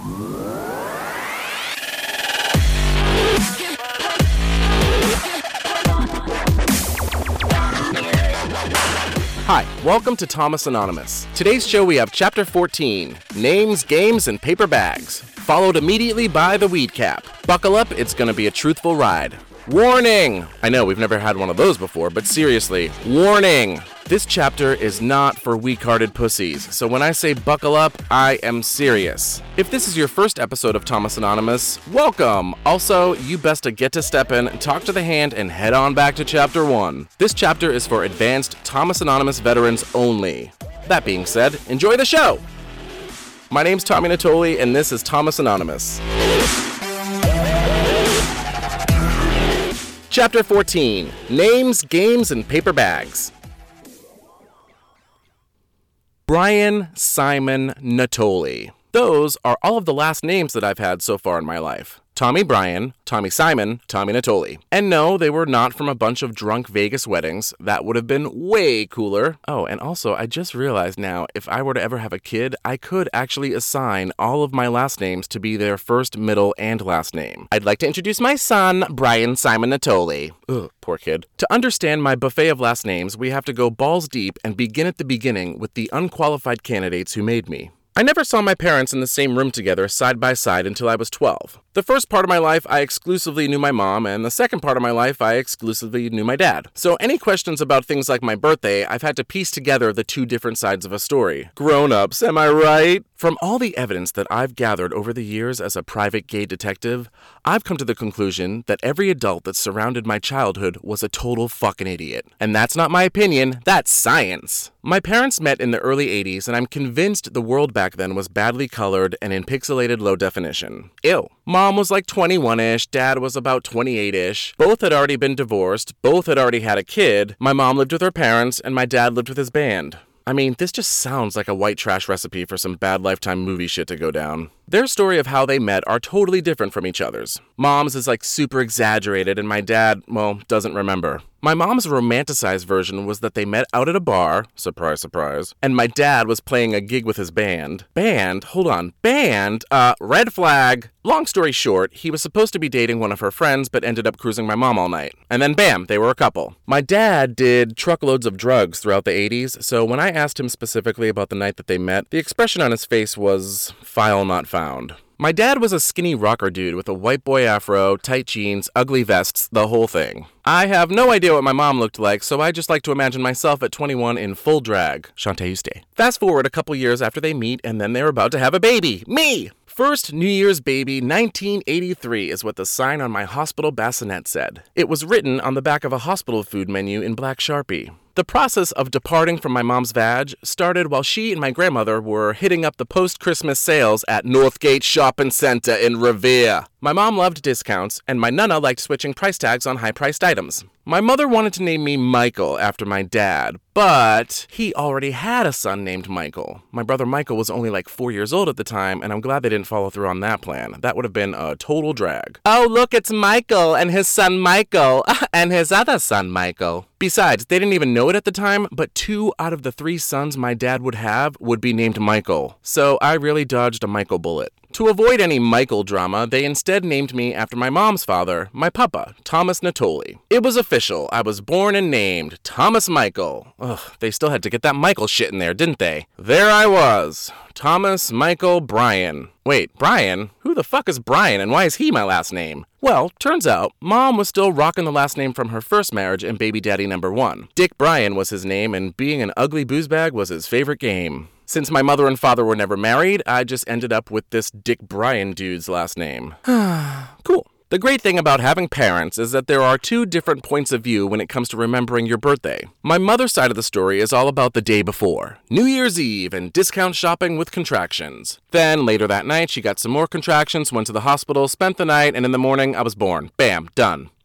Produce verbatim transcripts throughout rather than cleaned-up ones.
Hi, welcome to Thomas Anonymous. Today's show we have Chapter fourteen, Names, Games, and Paper Bags, followed immediately by the Weed Cap. Buckle up, it's gonna be a truthful ride. Warning! I know, we've never had one of those before, but seriously, warning! This chapter is not for weak-hearted pussies, so when I say buckle up, I am serious. If this is your first episode of Thomas Anonymous, welcome! Also, you best to get to step in, talk to the hand, and head on back to Chapter one. This chapter is for advanced Thomas Anonymous veterans only. That being said, enjoy the show! My name's Tommy Natoli, and this is Thomas Anonymous. Chapter fourteen, Names, Games, and Paper Bags. Brian Simon Natoli. Those are all of the last names that I've had so far in my life. Tommy Brian, Tommy Simon, Tommy Natoli. And no, they were not from a bunch of drunk Vegas weddings. That would have been way cooler. Oh, and also, I just realized now, if I were to ever have a kid, I could actually assign all of my last names to be their first, middle, and last name. I'd like to introduce my son, Brian Simon Natoli. Ugh, poor kid. To understand my buffet of last names, we have to go balls deep and begin at the beginning with the unqualified candidates who made me. I never saw my parents in the same room together side by side until I was twelve. The first part of my life, I exclusively knew my mom, and the second part of my life, I exclusively knew my dad. So any questions about things like my birthday, I've had to piece together the two different sides of a story. Grown-ups, am I right? From all the evidence that I've gathered over the years as a private gay detective, I've come to the conclusion that every adult that surrounded my childhood was a total fucking idiot. And that's not my opinion, that's science. My parents met in the early eighties, and I'm convinced the world back then was badly colored and in pixelated low definition. Ew. Mom was like twenty-one-ish, dad was about twenty-eight-ish. Both had already been divorced, both had already had a kid. My mom lived with her parents, and my dad lived with his band. I mean, this just sounds like a white trash recipe for some bad Lifetime movie shit to go down. Their story of how they met are totally different from each other's. Mom's is like super exaggerated, and my dad, well, doesn't remember. My mom's romanticized version was that they met out at a bar, surprise, surprise, and my dad was playing a gig with his band. Band? Hold on. Band? Uh, red flag. Long story short, he was supposed to be dating one of her friends, but ended up cruising my mom all night. And then bam, they were a couple. My dad did truckloads of drugs throughout the eighties, so when I asked him specifically about the night that they met, the expression on his face was file not found. My dad was a skinny rocker dude with a white boy afro, tight jeans, ugly vests, the whole thing. I have no idea what my mom looked like, so I just like to imagine myself at twenty-one in full drag. Chantez Stay. Fast forward a couple years after they meet, and then they're about to have a baby. Me! First New Year's baby, nineteen eighty-three, is what the sign on my hospital bassinet said. It was written on the back of a hospital food menu in black Sharpie. The process of departing from my mom's vag started while she and my grandmother were hitting up the post-Christmas sales at Northgate Shopping Center in Revere. My mom loved discounts, and my nana liked switching price tags on high-priced items. My mother wanted to name me Michael after my dad, but he already had a son named Michael. My brother Michael was only like four years old at the time, and I'm glad they didn't follow through on that plan. That would have been a total drag. Oh, look, it's Michael and his son Michael and his other son Michael. Besides, they didn't even know it at the time, but two out of the three sons my dad would have would be named Michael. So I really dodged a Michael bullet. To avoid any Michael drama, they instead named me after my mom's father, my papa, Thomas Natoli. It was official. I was born and named Thomas Michael. Ugh, they still had to get that Michael shit in there, didn't they? There I was. Thomas Michael Brian. Wait, Brian? Who the fuck is Brian, and why is he my last name? Well, turns out, Mom was still rocking the last name from her first marriage and baby daddy number one. Dick Bryan was his name, and being an ugly boozebag was his favorite game. Since my mother and father were never married, I just ended up with this Dick Bryan dude's last name. Cool. The great thing about having parents is that there are two different points of view when it comes to remembering your birthday. My mother's side of the story is all about the day before, New Year's Eve, and discount shopping with contractions. Then, later that night, she got some more contractions, went to the hospital, spent the night, and in the morning, I was born. Bam, done.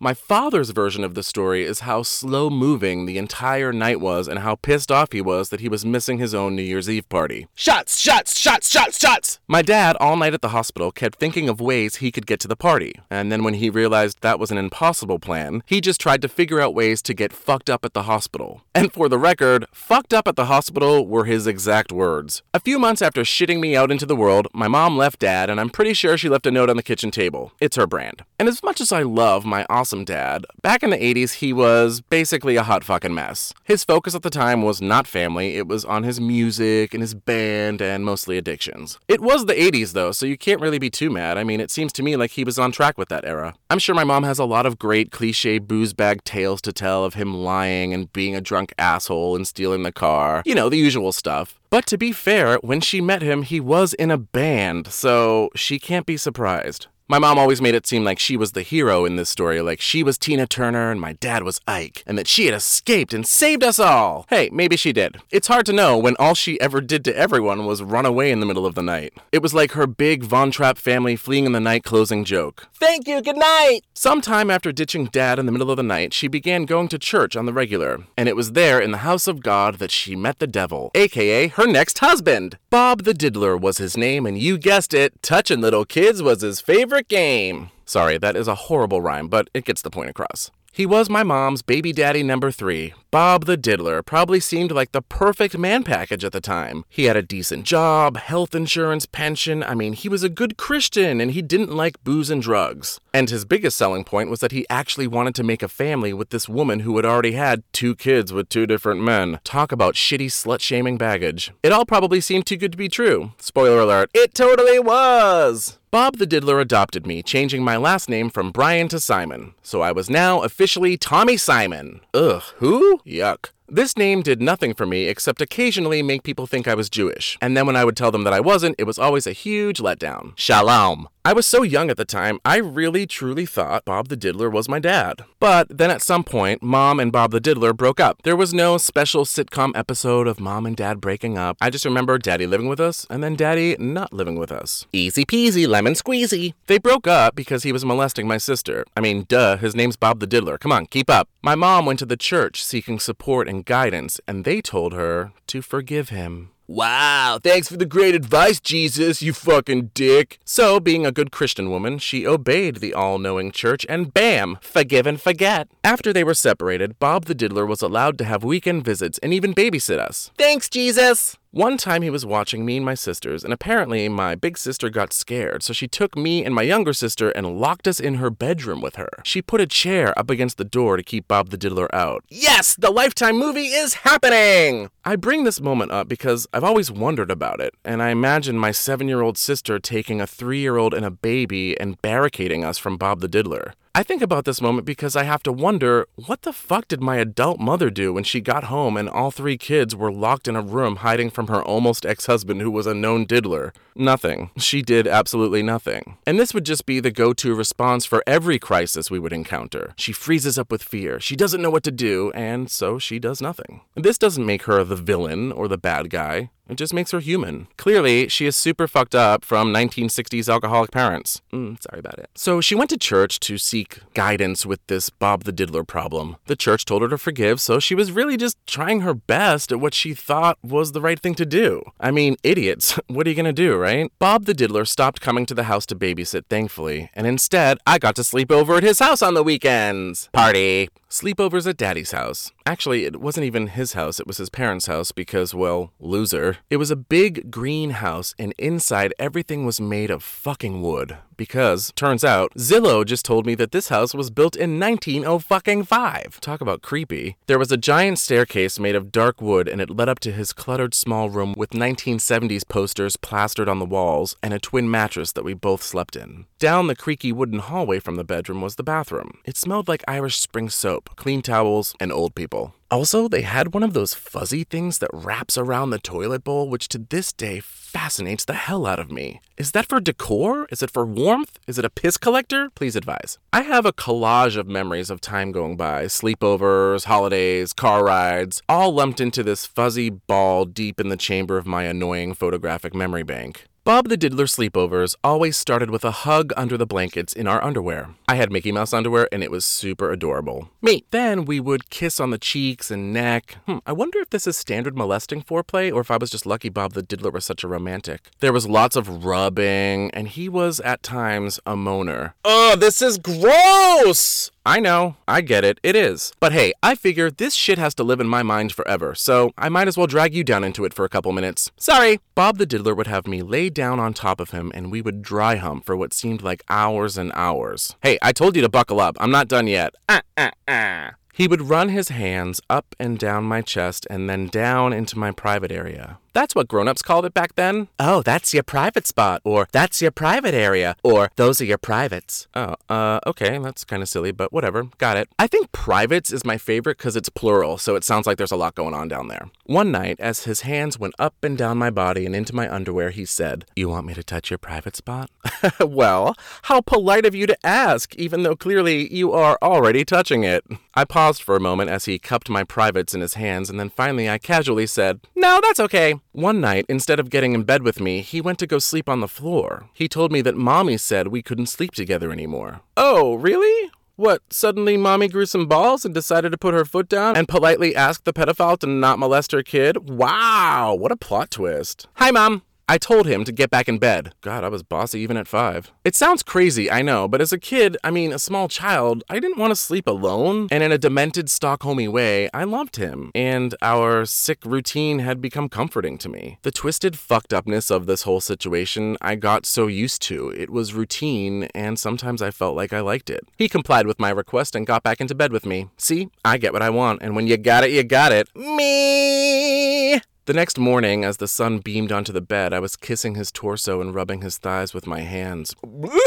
My father's version of the story is how slow-moving the entire night was and how pissed off he was that he was missing his own New Year's Eve party. Shots! Shots! Shots! Shots! Shots! My dad, all night at the hospital, kept thinking of ways he could get to the party. And then when he realized that was an impossible plan, he just tried to figure out ways to get fucked up at the hospital. And for the record, fucked up at the hospital were his exact words. A few months after shitting me out into the world, my mom left dad, and I'm pretty sure she left a note on the kitchen table. It's her brand. And as much as I love my awesome dad, back in the eighties, he was basically a hot fucking mess. His focus at the time was not family, it was on his music and his band and mostly addictions. It was the eighties though, so you can't really be too mad. I mean, it seems to me like he was on track with that era. I'm sure my mom has a lot of great cliche booze bag tales to tell of him lying and being a drunk asshole and stealing the car. You know, the usual stuff. But to be fair, when she met him, he was in a band, so she can't be surprised. My mom always made it seem like she was the hero in this story, like she was Tina Turner and my dad was Ike, and that she had escaped and saved us all. Hey, maybe she did. It's hard to know when all she ever did to everyone was run away in the middle of the night. It was like her big Von Trapp family fleeing in the night closing joke. Thank you, good night! Sometime after ditching dad in the middle of the night, she began going to church on the regular, and it was there in the house of God that she met the devil, aka her next husband. Bob the Diddler was his name, and you guessed it, touching little kids was his favorite game. Sorry, that is a horrible rhyme, but it gets the point across. He was my mom's baby daddy number three. Bob the Diddler probably seemed like the perfect man package at the time. He had a decent job, health insurance, pension. I mean, he was a good Christian and he didn't like booze and drugs. And his biggest selling point was that he actually wanted to make a family with this woman who had already had two kids with two different men. Talk about shitty slut-shaming baggage. It all probably seemed too good to be true. Spoiler alert, it totally was! Bob the Diddler adopted me, changing my last name from Brian to Simon. So I was now officially Tommy Simon. Ugh, who? Yuck. This name did nothing for me except occasionally make people think I was Jewish. And then when I would tell them that I wasn't, it was always a huge letdown. Shalom. I was so young at the time, I really truly thought Bob the Diddler was my dad. But then at some point, Mom and Bob the Diddler broke up. There was no special sitcom episode of Mom and Dad breaking up. I just remember Daddy living with us and then Daddy not living with us. Easy peasy, lemon squeezy. They broke up because he was molesting my sister. I mean, duh, his name's Bob the Diddler. Come on, keep up. My mom went to the church seeking support and guidance, and they told her to forgive him. Wow, thanks for the great advice, Jesus, you fucking dick. So, being a good Christian woman, she obeyed the all-knowing church and bam, forgive and forget. After they were separated, Bob the Diddler was allowed to have weekend visits and even babysit us. Thanks, Jesus! One time he was watching me and my sisters, and apparently my big sister got scared, so she took me and my younger sister and locked us in her bedroom with her. She put a chair up against the door to keep Bob the Diddler out. Yes, the Lifetime movie is happening! I bring this moment up because I've always wondered about it, and I imagine my seven-year-old sister taking a three-year-old and a baby and barricading us from Bob the Diddler. I think about this moment because I have to wonder, what the fuck did my adult mother do when she got home and all three kids were locked in a room hiding from her almost ex-husband who was a known diddler? Nothing. She did absolutely nothing. And this would just be the go-to response for every crisis we would encounter. She freezes up with fear, she doesn't know what to do, and so she does nothing. This doesn't make her the villain or the bad guy. It just makes her human. Clearly, she is super fucked up from nineteen sixties alcoholic parents. Mm, sorry about it. So she went to church to seek guidance with this Bob the Diddler problem. The church told her to forgive, so she was really just trying her best at what she thought was the right thing to do. I mean, idiots. What are you gonna do, right? Bob the Diddler stopped coming to the house to babysit, thankfully, and instead, I got to sleep over at his house on the weekends. Party. Sleepovers at Daddy's house. Actually, it wasn't even his house, it was his parents' house because, well, loser. It was a big green house, and inside everything was made of fucking wood. Because, turns out, Zillow just told me that this house was built in nineteen oh fucking five. Talk about creepy. There was a giant staircase made of dark wood, and it led up to his cluttered small room with nineteen seventies posters plastered on the walls and a twin mattress that we both slept in. Down the creaky wooden hallway from the bedroom was the bathroom. It smelled like Irish Spring soap, clean towels, and old people. Also, they had one of those fuzzy things that wraps around the toilet bowl, which to this day fascinates the hell out of me. Is that for decor? Is it for warmth? Is it a piss collector? Please advise. I have a collage of memories of time going by, sleepovers, holidays, car rides, all lumped into this fuzzy ball deep in the chamber of my annoying photographic memory bank. Bob the Diddler sleepovers always started with a hug under the blankets in our underwear. I had Mickey Mouse underwear and it was super adorable. Me. Then we would kiss on the cheeks and neck. Hmm, I wonder if this is standard molesting foreplay or if I was just lucky Bob the Diddler was such a romantic. There was lots of rubbing and he was at times a moaner. Oh, this is gross! I know, I get it, it is. But hey, I figure this shit has to live in my mind forever, so I might as well drag you down into it for a couple minutes. Sorry! Bob the Diddler would have me lay down on top of him and we would dry hump for what seemed like hours and hours. Hey, I told you to buckle up, I'm not done yet. Ah, ah, ah. He would run his hands up and down my chest and then down into my private area. That's what grown-ups called it back then. Oh, that's your private spot, or that's your private area, or those are your privates. Oh, uh, okay, that's kind of silly, but whatever, got it. I think privates is my favorite because it's plural, so it sounds like there's a lot going on down there. One night, as his hands went up and down my body and into my underwear, he said, "You want me to touch your private spot?" Well, how polite of you to ask, even though clearly you are already touching it. I paused for a moment as he cupped my privates in his hands, and then finally I casually said, "No, that's okay." One night, instead of getting in bed with me, he went to go sleep on the floor. He told me that Mommy said we couldn't sleep together anymore. Oh, really? What, suddenly Mommy grew some balls and decided to put her foot down and politely ask the pedophile to not molest her kid? Wow, what a plot twist. Hi, Mom. I told him to get back in bed. God, I was bossy even at five. It sounds crazy, I know, but as a kid, I mean, a small child, I didn't want to sleep alone. And in a demented Stockholmy way, I loved him. And our sick routine had become comforting to me. The twisted fucked upness of this whole situation, I got so used to. It was routine, and sometimes I felt like I liked it. He complied with my request and got back into bed with me. See, I get what I want, and when you got it, you got it. Me! The next morning, as the sun beamed onto the bed, I was kissing his torso and rubbing his thighs with my hands.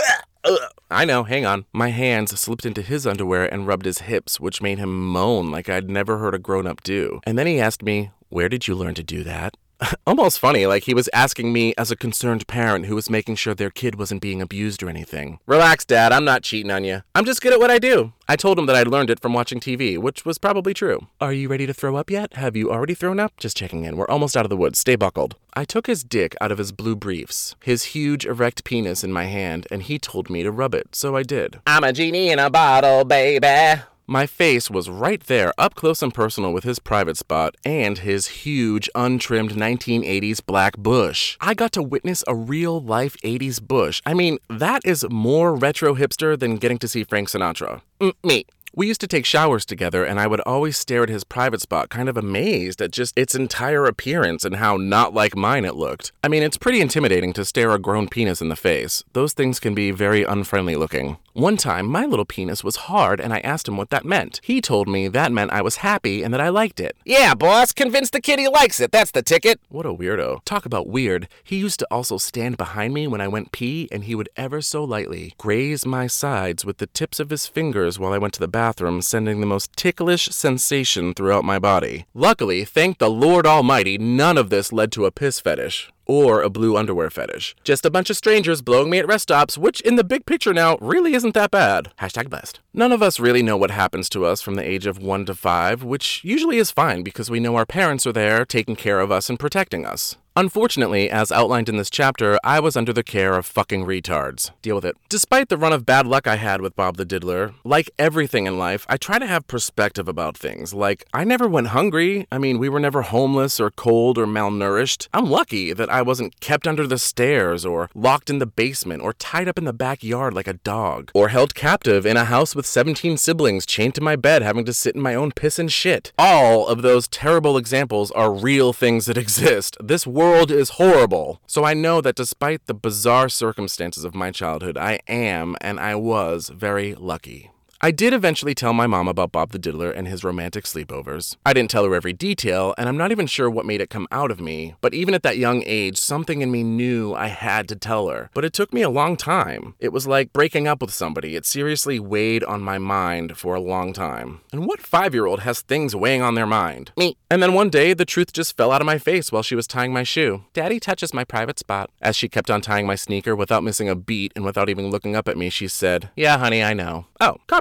I know, hang on. My hands slipped into his underwear and rubbed his hips, which made him moan like I'd never heard a grown-up do. And then he asked me, "Where did you learn to do that?" Almost funny, like he was asking me as a concerned parent who was making sure their kid wasn't being abused or anything. Relax, Dad, I'm not cheating on you. I'm just good at what I do. I told him that I learned it from watching T V, which was probably true. Are you ready to throw up yet? Have you already thrown up? Just checking in. We're almost out of the woods. Stay buckled. I took his dick out of his blue briefs, his huge erect penis in my hand, and he told me to rub it, so I did. I'm a genie in a bottle, baby. My face was right there, up close and personal with his private spot and his huge, untrimmed nineteen eighties black bush. I got to witness a real-life eighties bush. I mean, that is more retro hipster than getting to see Frank Sinatra. Mm, me. We used to take showers together, and I would always stare at his private spot, kind of amazed at just its entire appearance and how not like mine it looked. I mean, it's pretty intimidating to stare a grown penis in the face. Those things can be very unfriendly looking. One time, my little penis was hard, and I asked him what that meant. He told me that meant I was happy and that I liked it. Yeah, boss, convince the kid he likes it. That's the ticket. What a weirdo. Talk about weird. He used to also stand behind me when I went pee, and he would ever so lightly graze my sides with the tips of his fingers while I went to the bathroom, sending the most ticklish sensation throughout my body. Luckily, thank the Lord Almighty, none of this led to a piss fetish. Or a blue underwear fetish. Just a bunch of strangers blowing me at rest stops, which in the big picture now really isn't that bad. Hashtag blessed. None of us really know what happens to us from the age of one to five, which usually is fine because we know our parents are there taking care of us and protecting us. Unfortunately, as outlined in this chapter, I was under the care of fucking retards. Deal with it. Despite the run of bad luck I had with Bob the Diddler, like everything in life, I try to have perspective about things. Like, I never went hungry. I mean, we were never homeless or cold or malnourished. I'm lucky that I wasn't kept under the stairs or locked in the basement or tied up in the backyard like a dog or held captive in a house with seventeen siblings chained to my bed having to sit in my own piss and shit. All of those terrible examples are real things that exist. This world world is horrible. So I know that despite the bizarre circumstances of my childhood, I am, and I was, very lucky. I did eventually tell my mom about Bob the Diddler and his romantic sleepovers. I didn't tell her every detail, and I'm not even sure what made it come out of me, but even at that young age, something in me knew I had to tell her. But it took me a long time. It was like breaking up with somebody. It seriously weighed on my mind for a long time. And what five-year-old has things weighing on their mind? Me. And then one day, the truth just fell out of my face while she was tying my shoe. Daddy touches my private spot. As she kept on tying my sneaker without missing a beat and without even looking up at me, she said, "Yeah, honey, I know." Oh, copy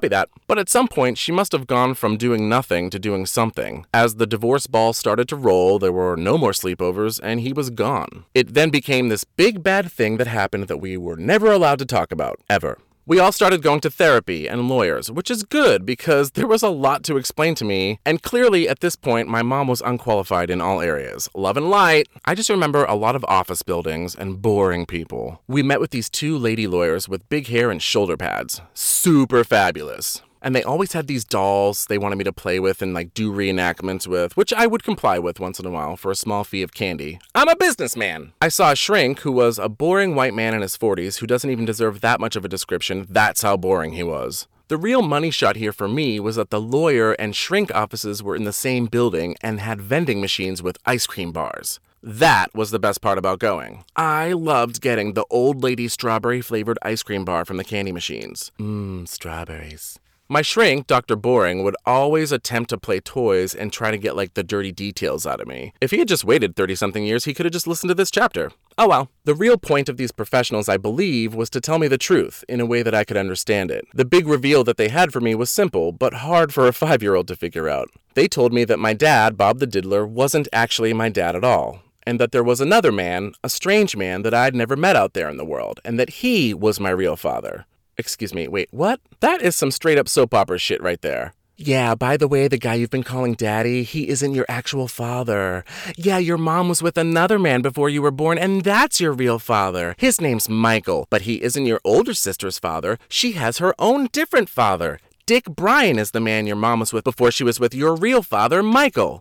copy that. But at some point, she must have gone from doing nothing to doing something. As the divorce ball started to roll, there were no more sleepovers, and he was gone. It then became this big bad thing that happened that we were never allowed to talk about, ever. We all started going to therapy and lawyers, which is good because there was a lot to explain to me, and clearly at this point my mom was unqualified in all areas. Love and light. I just remember a lot of office buildings and boring people. We met with these two lady lawyers with big hair and shoulder pads. Super fabulous. And they always had these dolls they wanted me to play with and like do reenactments with, which I would comply with once in a while for a small fee of candy. I'm a businessman. I saw a shrink who was a boring white man in his forties who doesn't even deserve that much of a description. That's how boring he was. The real money shot here for me was that the lawyer and shrink offices were in the same building and had vending machines with ice cream bars. That was the best part about going. I loved getting the old lady strawberry flavored ice cream bar from the candy machines. Mmm, strawberries. My shrink, Doctor Boring, would always attempt to play toys and try to get like the dirty details out of me. If he had just waited thirty-something years, he could have just listened to this chapter. Oh well. The real point of these professionals, I believe, was to tell me the truth in a way that I could understand it. The big reveal that they had for me was simple, but hard for a five-year-old to figure out. They told me that my dad, Bob the Diddler, wasn't actually my dad at all, and that there was another man, a strange man that I'd never met out there in the world, and that he was my real father. Excuse me, wait, what? That is some straight-up soap opera shit right there. Yeah, by the way, the guy you've been calling daddy, he isn't your actual father. Yeah, your mom was with another man before you were born, and that's your real father. His name's Michael, but he isn't your older sister's father. She has her own different father. Dick Bryan is the man your mom was with before she was with your real father, Michael.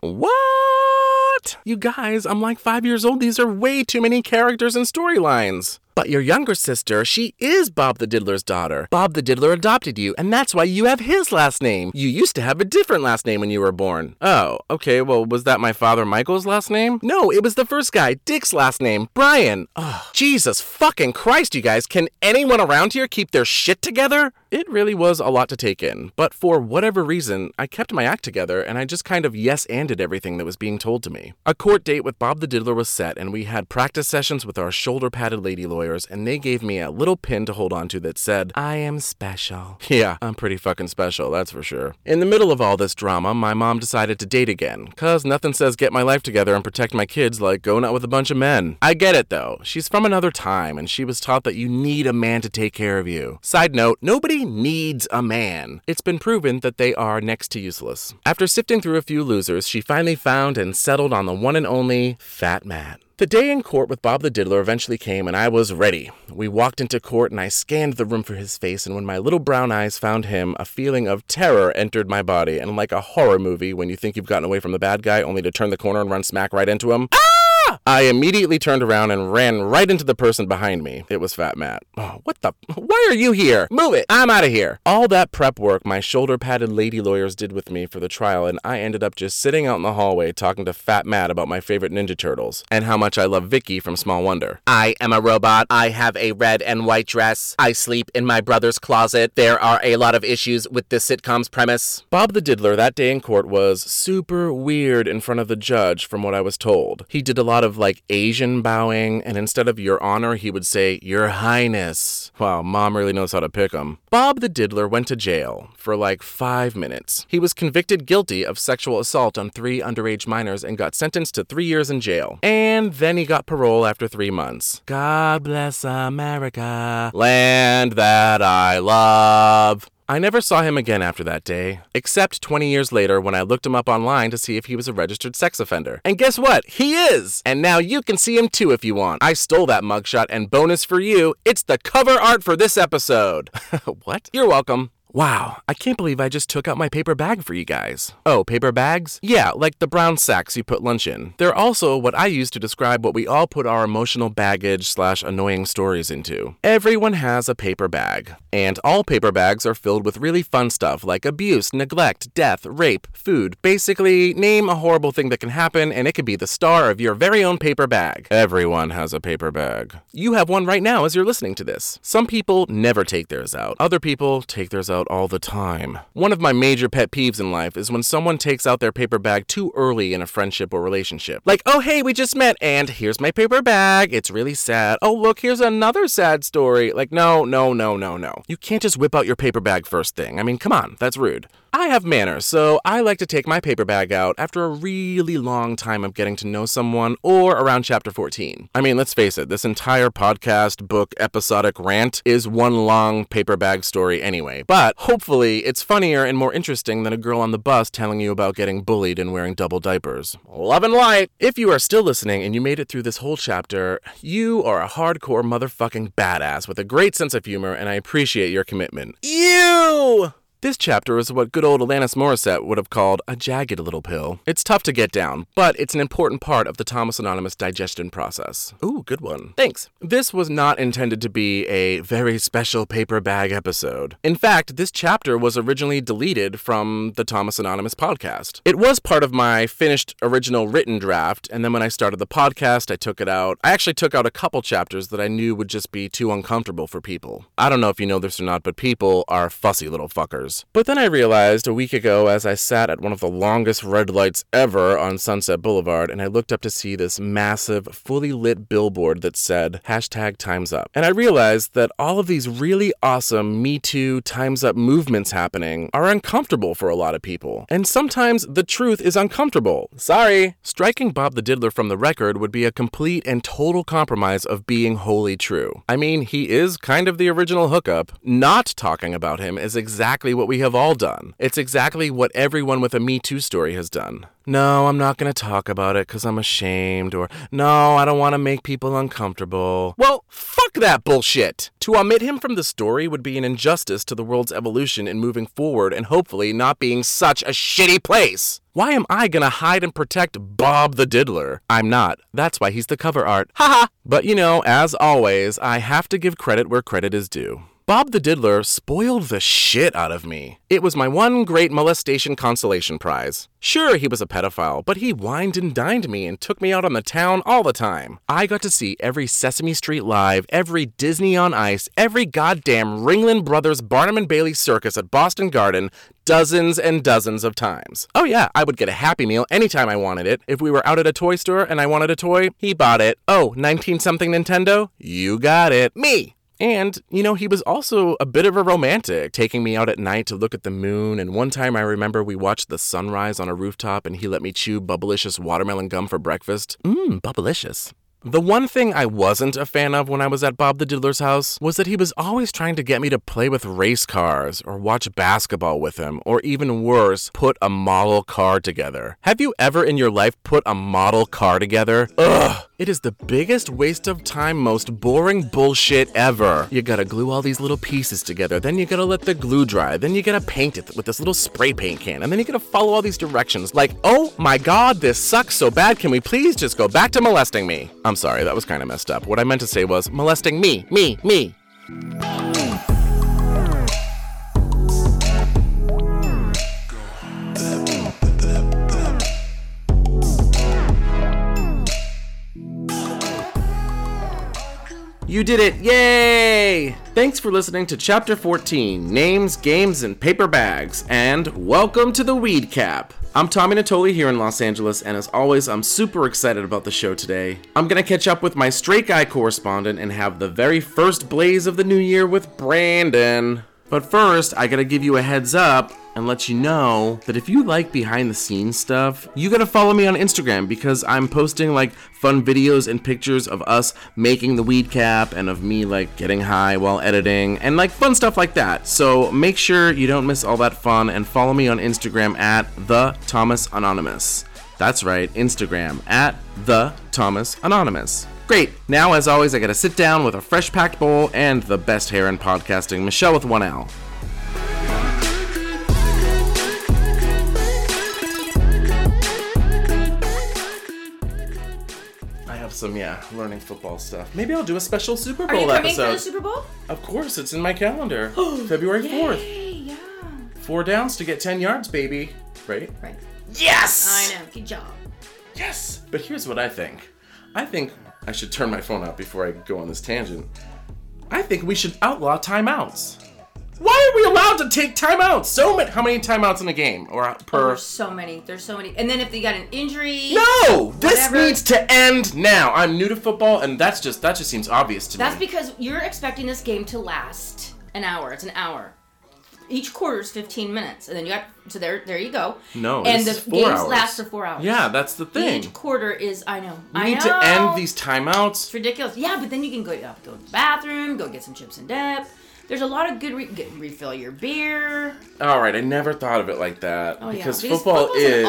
What? You guys, I'm like five years old. These are way too many characters and storylines. But your younger sister, she is Bob the Diddler's daughter. Bob the Diddler adopted you, and that's why you have his last name. You used to have a different last name when you were born. Oh, okay, well, was that my father Michael's last name? No, it was the first guy, Dick's last name, Brian. Oh, Jesus fucking Christ, you guys. Can anyone around here keep their shit together? It really was a lot to take in, but for whatever reason, I kept my act together and I just kind of yes-anded everything that was being told to me. A court date with Bob the Diddler was set, and we had practice sessions with our shoulder-padded lady lawyers, and they gave me a little pin to hold on to that said, I am special. Yeah, I'm pretty fucking special, that's for sure. In the middle of all this drama, my mom decided to date again, cause nothing says get my life together and protect my kids like going out with a bunch of men. I get it though, she's from another time, and she was taught that you need a man to take care of you. Side note, nobody needs a man. It's been proven that they are next to useless. After sifting through a few losers, she finally found and settled on the one and only Fat Matt. The day in court with Bob the Diddler eventually came, and I was ready. We walked into court, and I scanned the room for his face, and when my little brown eyes found him, a feeling of terror entered my body, and like a horror movie when you think you've gotten away from the bad guy only to turn the corner and run smack right into him. Ah! I immediately turned around and ran right into the person behind me. It was Fat Matt. Oh, what the? Why are you here? Move it! I'm out of here! All that prep work my shoulder-padded lady lawyers did with me for the trial, and I ended up just sitting out in the hallway talking to Fat Matt about my favorite Ninja Turtles, and how much I love Vicky from Small Wonder. I am a robot. I have a red and white dress. I sleep in my brother's closet. There are a lot of issues with this sitcom's premise. Bob the Diddler that day in court was super weird in front of the judge from what I was told. He did a lot of like Asian bowing, and instead of Your Honor, he would say Your Highness. Wow, Mom really knows how to pick 'em. Bob the Diddler went to jail for like five minutes. He was convicted guilty of sexual assault on three underage minors and got sentenced to three years in jail. And then he got parole after three months. God bless America, land that I love. I never saw him again after that day, except twenty years later when I looked him up online to see if he was a registered sex offender. And guess what? He is! And now you can see him too if you want. I stole that mugshot, and bonus for you, it's the cover art for this episode. What? You're welcome. Wow, I can't believe I just took out my paper bag for you guys. Oh, paper bags? Yeah, like the brown sacks you put lunch in. They're also what I use to describe what we all put our emotional baggage slash annoying stories into. Everyone has a paper bag, and all paper bags are filled with really fun stuff like abuse, neglect, death, rape, food. Basically, name a horrible thing that can happen, and it could be the star of your very own paper bag. Everyone has a paper bag. You have one right now as you're listening to this. Some people never take theirs out. Other people take theirs out out all the time. One of my major pet peeves in life is when someone takes out their paper bag too early in a friendship or relationship. Like, oh hey, we just met and here's my paper bag. It's really sad. Oh look, here's another sad story. Like, no, no, no, no, no. You can't just whip out your paper bag first thing. I mean, come on, that's rude. I have manners, so I like to take my paper bag out after a really long time of getting to know someone or around chapter fourteen. I mean, let's face it, this entire podcast, book, episodic rant is one long paper bag story anyway, but hopefully it's funnier and more interesting than a girl on the bus telling you about getting bullied and wearing double diapers. Love and light! If you are still listening and you made it through this whole chapter, you are a hardcore motherfucking badass with a great sense of humor, and I appreciate your commitment. Ew! This chapter is what good old Alanis Morissette would have called a jagged little pill. It's tough to get down, but it's an important part of the Thomas Anonymous digestion process. Ooh, good one. Thanks. This was not intended to be a very special paper bag episode. In fact, this chapter was originally deleted from the Thomas Anonymous podcast. It was part of my finished original written draft, and then when I started the podcast, I took it out. I actually took out a couple chapters that I knew would just be too uncomfortable for people. I don't know if you know this or not, but people are fussy little fuckers. But then I realized a week ago as I sat at one of the longest red lights ever on Sunset Boulevard and I looked up to see this massive, fully lit billboard that said, hashtag Time's Up. And I realized that all of these really awesome Me Too, Time's Up movements happening are uncomfortable for a lot of people. And sometimes the truth is uncomfortable. Sorry. Striking Bob the Diddler from the record would be a complete and total compromise of being wholly true. I mean, he is kind of the original hookup. Not talking about him is exactly what we have all done. It's exactly what everyone with a Me Too story has done. No, I'm not going to talk about it because I'm ashamed, or no, I don't want to make people uncomfortable. Well, fuck that bullshit! To omit him from the story would be an injustice to the world's evolution in moving forward and hopefully not being such a shitty place. Why am I gonna hide and protect Bob the Diddler? I'm not. That's why he's the cover art. Haha! But you know, as always, I have to give credit where credit is due. Bob the Diddler spoiled the shit out of me. It was my one great molestation consolation prize. Sure, he was a pedophile, but he wined and dined me and took me out on the town all the time. I got to see every Sesame Street Live, every Disney on Ice, every goddamn Ringling Brothers Barnum and Bailey circus at Boston Garden dozens and dozens of times. Oh yeah, I would get a Happy Meal anytime I wanted it. If we were out at a toy store and I wanted a toy, he bought it. Oh, nineteen-something Nintendo? You got it. Me! And, you know, he was also a bit of a romantic, taking me out at night to look at the moon, and one time I remember we watched the sunrise on a rooftop and he let me chew Bubblicious watermelon gum for breakfast. Mmm, Bubblicious. The one thing I wasn't a fan of when I was at Bob the Diddler's house was that he was always trying to get me to play with race cars or watch basketball with him, or even worse, put a model car together. Have you ever in your life put a model car together? Ugh! It is the biggest waste of time, most boring bullshit ever. You gotta glue all these little pieces together, then you gotta let the glue dry, then you gotta paint it with this little spray paint can, and then you gotta follow all these directions. Like, oh my god, this sucks so bad, can we please just go back to molesting me? I'm sorry, that was kind of messed up. What I meant to say was molesting me, me, me. You did it! Yay! Thanks for listening to Chapter fourteen, Names, Games, and Paper Bags, and welcome to the Weed Cap. I'm Tommy Natoli here in Los Angeles, and as always, I'm super excited about the show today. I'm gonna catch up with my straight guy correspondent and have the very first blaze of the new year with Brandon. But first, I gotta give you a heads up and let you know that if you like behind the scenes stuff, you gotta follow me on Instagram because I'm posting like fun videos and pictures of us making the weed cap and of me like getting high while editing and like fun stuff like that. So make sure you don't miss all that fun and follow me on Instagram at The Thomas Anonymous. That's right, Instagram at The Thomas Anonymous. Great. Now, as always, I gotta sit down with a fresh packed bowl and the best hair in podcasting, Michelle with one L. I have some, yeah, learning football stuff. Maybe I'll do a special Super Bowl episode. Are you coming for the Super Bowl? Of course, it's in my calendar. February fourth. Yay, yeah. Four downs to get ten yards, baby. Right? Right. Yes! I know. Good job. Yes! But here's what I think. I think I should turn my phone out before I go on this tangent. I think we should outlaw timeouts. Why are we allowed to take timeouts? So many. How many timeouts in a game or per? Oh, there's so many. There's so many. And then if they got an injury. No, this whatever. needs to end now. I'm new to football, and that's just that just seems obvious to That's me. because you're expecting this game to last an hour. It's an hour. Each quarter is fifteen minutes, and then you got so there. There you go. No, and this the is four games hours. last for four hours. Yeah, that's the thing. Each quarter is. I know. We I need know. to end these timeouts. It's ridiculous. Yeah, but then you can go uh, go to the bathroom, go get some chips and dip. There's a lot of good re- get, refill your beer. All right, I never thought of it like that Oh because yeah, because football football's is an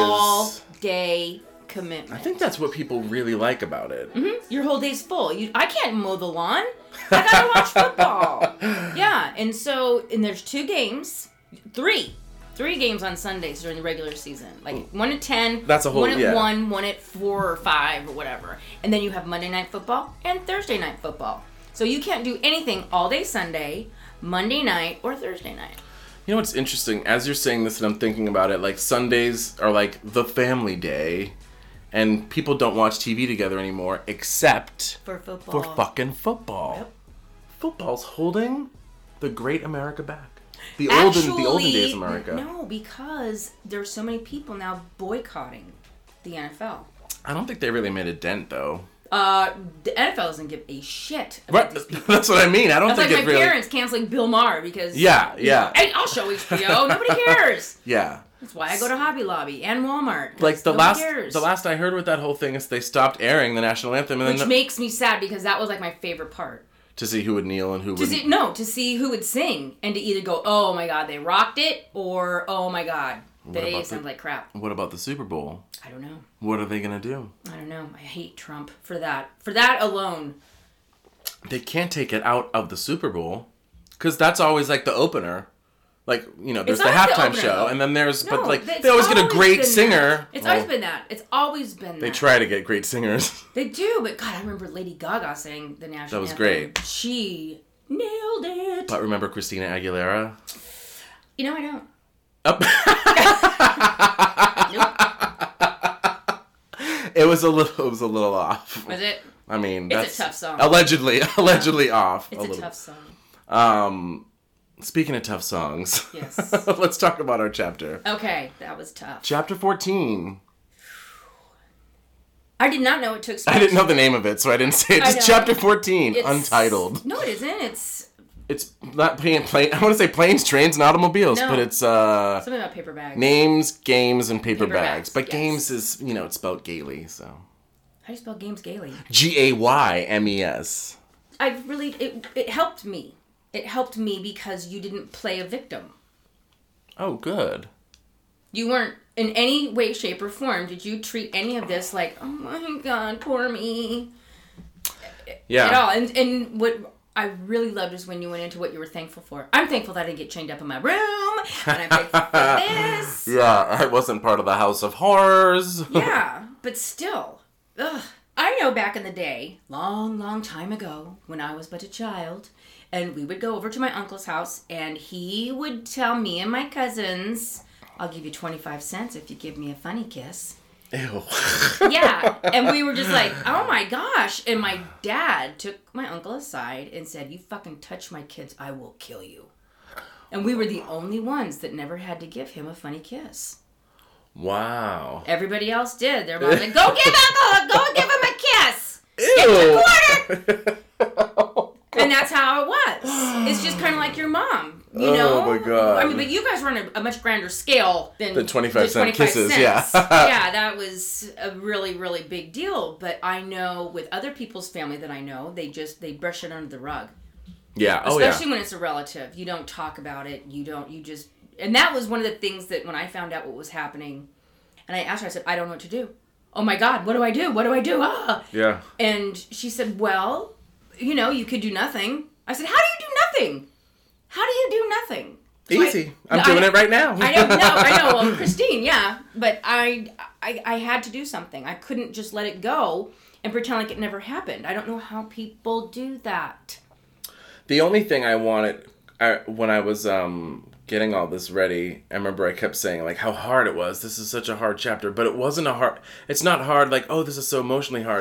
all-day commitment. I think that's what people really like about it. Mm-hmm. Your whole day's full. You, I can't mow the lawn. I gotta watch football. Yeah, and so and there's two games, three, three games on Sundays during the regular season. Like one at ten. That's a whole one at yeah. one, one at four or five or whatever, and then you have Monday night football and Thursday night football. So you can't do anything all day Sunday, Monday night, or Thursday night. You know what's interesting? As you're saying this and I'm thinking about it, like Sundays are like the family day, and people don't watch T V together anymore except For football. for fucking football. Yep. Football's holding the great America back. The Actually, olden, the olden days America. No, because there's so many people now boycotting the N F L. I don't think they really made a dent though. Uh, the N F L doesn't give a shit about Right, these people. that's what I mean. I don't That's think like it my really. parents canceling Bill Maher because Yeah, you yeah. know, hey, I'll show H B O. Nobody cares. Yeah. That's why I go to Hobby Lobby and Walmart. 'cause Like the nobody last, cares. the last I heard with that whole thing is they stopped airing the national anthem, and which then makes me sad because that was like my favorite part. to see who would kneel and who To would. see, no, to see who would sing and to either go, oh my god, they rocked it, or oh my god, they about sound the- like crap. What about the Super Bowl? I don't know. What are they gonna do? I don't know. I hate Trump for that. For that alone. They can't take it out of the Super Bowl, because that's always like the opener. Like, you know, there's It's the always the halftime opener, show, though. and then there's, No, but like, it's they always get a always great been singer. that. It's always Well, been that. It's always been They that. try to get great singers. They do, but God, I remember Lady Gaga saying the national That was anthem. great. She nailed it. But remember Christina Aguilera? You know, I don't. Up. Nope. It was a little. It was a little off. Was it? I mean, It's a that's tough song. Allegedly, allegedly off. It's a a, little. tough song. Um, speaking of tough songs, Yes. let's talk about our chapter. Okay, that was tough. Chapter fourteen. I did not know what to expect. I didn't know the name of it, so I didn't say it. I Just know. chapter fourteen, It's- untitled. No, it isn't. It's It's not plain. Plain. I want to say planes, trains, and automobiles, No. but it's uh something about paper bags. names, games, and paper, Paper bags. bags, But yes. games is you know it's spelled gaily, so How do you spell games gaily? G A Y M E S. I really it it helped me. It helped me because you didn't play a victim. Oh, good. You weren't in any way, shape, or form. Did you treat any of this like, oh my god, poor me? Yeah. At all. And and what I really loved is when you went into what you were thankful for. I'm thankful that I didn't get chained up in my room, and I'm thankful for this. Yeah, I wasn't part of the House of Horrors. Yeah, but still. Ugh. I know back in the day, long, long time ago, when I was but a child, and we would go over to my uncle's house, and he would tell me and my cousins, I'll give you twenty-five cents if you give me a funny kiss. Ew. Yeah, and we were just like, oh my gosh. And my dad took my uncle aside and said, you fucking touch my kids, I will kill you. And we were the only ones that never had to give him a funny kiss. Wow. Everybody else did. They're like, go give Uncle, go give him a kiss. Ew. Get the quarter. And that's how it was. It's just kind of like your mom, you Oh, know? my God. I mean, but you guys were on a, a much grander scale than The twenty-five cent twenty-five kisses, cents. yeah. Yeah, that was a really, really big deal. But I know with other people's family that I know, they just, they brush it under the rug. Yeah. Oh, yeah. Especially when it's a relative. You don't talk about it. You don't, you just, and that was one of the things that when I found out what was happening, and I asked her, I said, I don't know what to do. Oh my God, what do I do? What do I do? Ah. Yeah. And she said, well, you know, you could do nothing. I said, how do you do nothing? How do you do nothing? So Easy. I, I'm I- doing it right now. I know, no, I know. Well, Christine, yeah. But I, I, I had to do something. I couldn't just let it go and pretend like it never happened. I don't know how people do that. The only thing I wanted, I, when I was um, getting all this ready, I remember I kept saying, like, how hard it was. This is such a hard chapter. But it wasn't a hard, it's not hard, like, oh, this is so emotionally hard.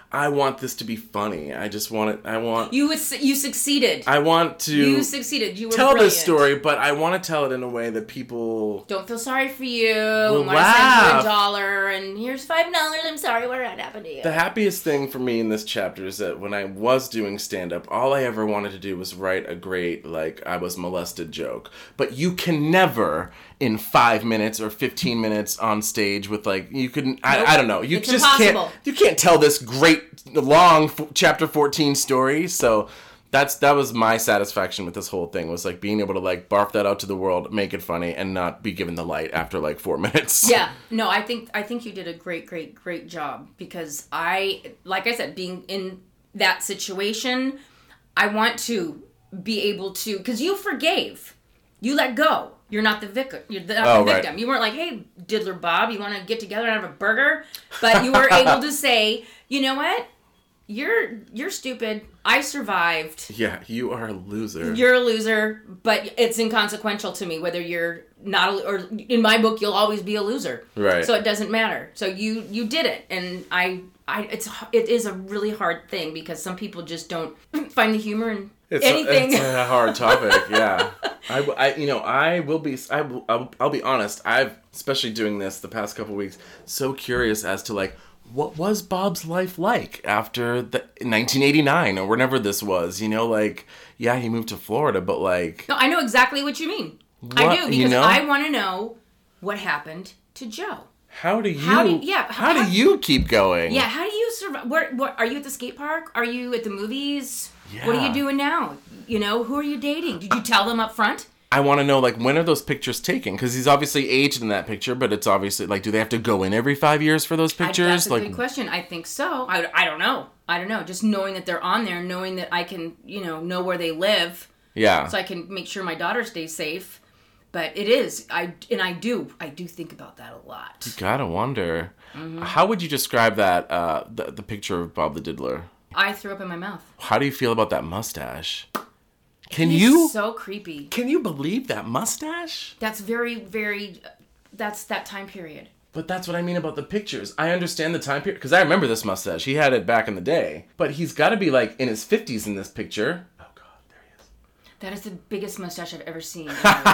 I want this to be funny. I just want it. I want you. Would, you succeeded. I want to. You succeeded. You were tell brilliant. this story, but I want to tell it in a way that people don't feel sorry for you. Will and want to send you laugh. a dollar and here's five dollars. I'm sorry, what happened to you? The happiest thing for me in this chapter is that when I was doing stand-up, all I ever wanted to do was write a great, like, I was molested joke. But you can never, in five minutes or fifteen minutes on stage with, like, you couldn't, I, Nope. I don't know. You It's just impossible. can't, you can't tell this great, long f- chapter fourteen story. So that's, that was my satisfaction with this whole thing, was, like, being able to, like, barf that out to the world, make it funny, and not be given the light after, like, four minutes. Yeah, no, I think I think you did a great, great, great job because I, like I said, being in that situation, I want to be able to, because you forgave, you let go. You're not the victim. You're not Oh, the right. victim. You weren't like, hey, Diddler Bob, you want to get together and have a burger? But you were able to say, you know what? You're you're stupid. I survived. Yeah, you are a loser. You're a loser, but it's inconsequential to me whether you're not a, or in my book you'll always be a loser. Right. So it doesn't matter. So you you did it, and I I it's it is a really hard thing because some people just don't find the humor in It's anything. A, it's a hard topic, yeah. I, I, you know, I will be, I will, I'll, I'll be honest, I've, especially doing this the past couple weeks, so curious as to, like, what was Bob's life like after the nineteen eighty-nine or whenever this was, you know, like, yeah, he moved to Florida, but, like... No, I know exactly what you mean. I What? do, because You know? I want to know what happened to Joe. How do you, How do you- yeah, how, how- do you keep going? Yeah, how do you survive? Where, what, are you at the skate park? Are you at the movies? What are Yeah. you doing now? You know, who are you dating? Did you tell them up front? I want to know, like, when are those pictures taken? Because he's obviously aged in that picture, but it's obviously, like, do they have to go in every five years for those pictures? I, that's a like, good question. I think so. I, I don't know. I don't know. Just knowing that they're on there, knowing that I can, you know, know where they live, yeah. so I can make sure my daughter stays safe. But it is. I and I do. I do think about that a lot. Gotta wonder. Mm-hmm. How would you describe that, uh, the, the picture of Bob the Diddler? I threw up in my mouth. How do you feel about that mustache? Can He's you so creepy. can you believe that mustache? That's very, very. That's that time period. But that's what I mean about the pictures. I understand the time period because I remember this mustache. He had it back in the day, but he's got to be like in his fifties in this picture. Oh God, there he is. That is the biggest mustache I've ever seen. In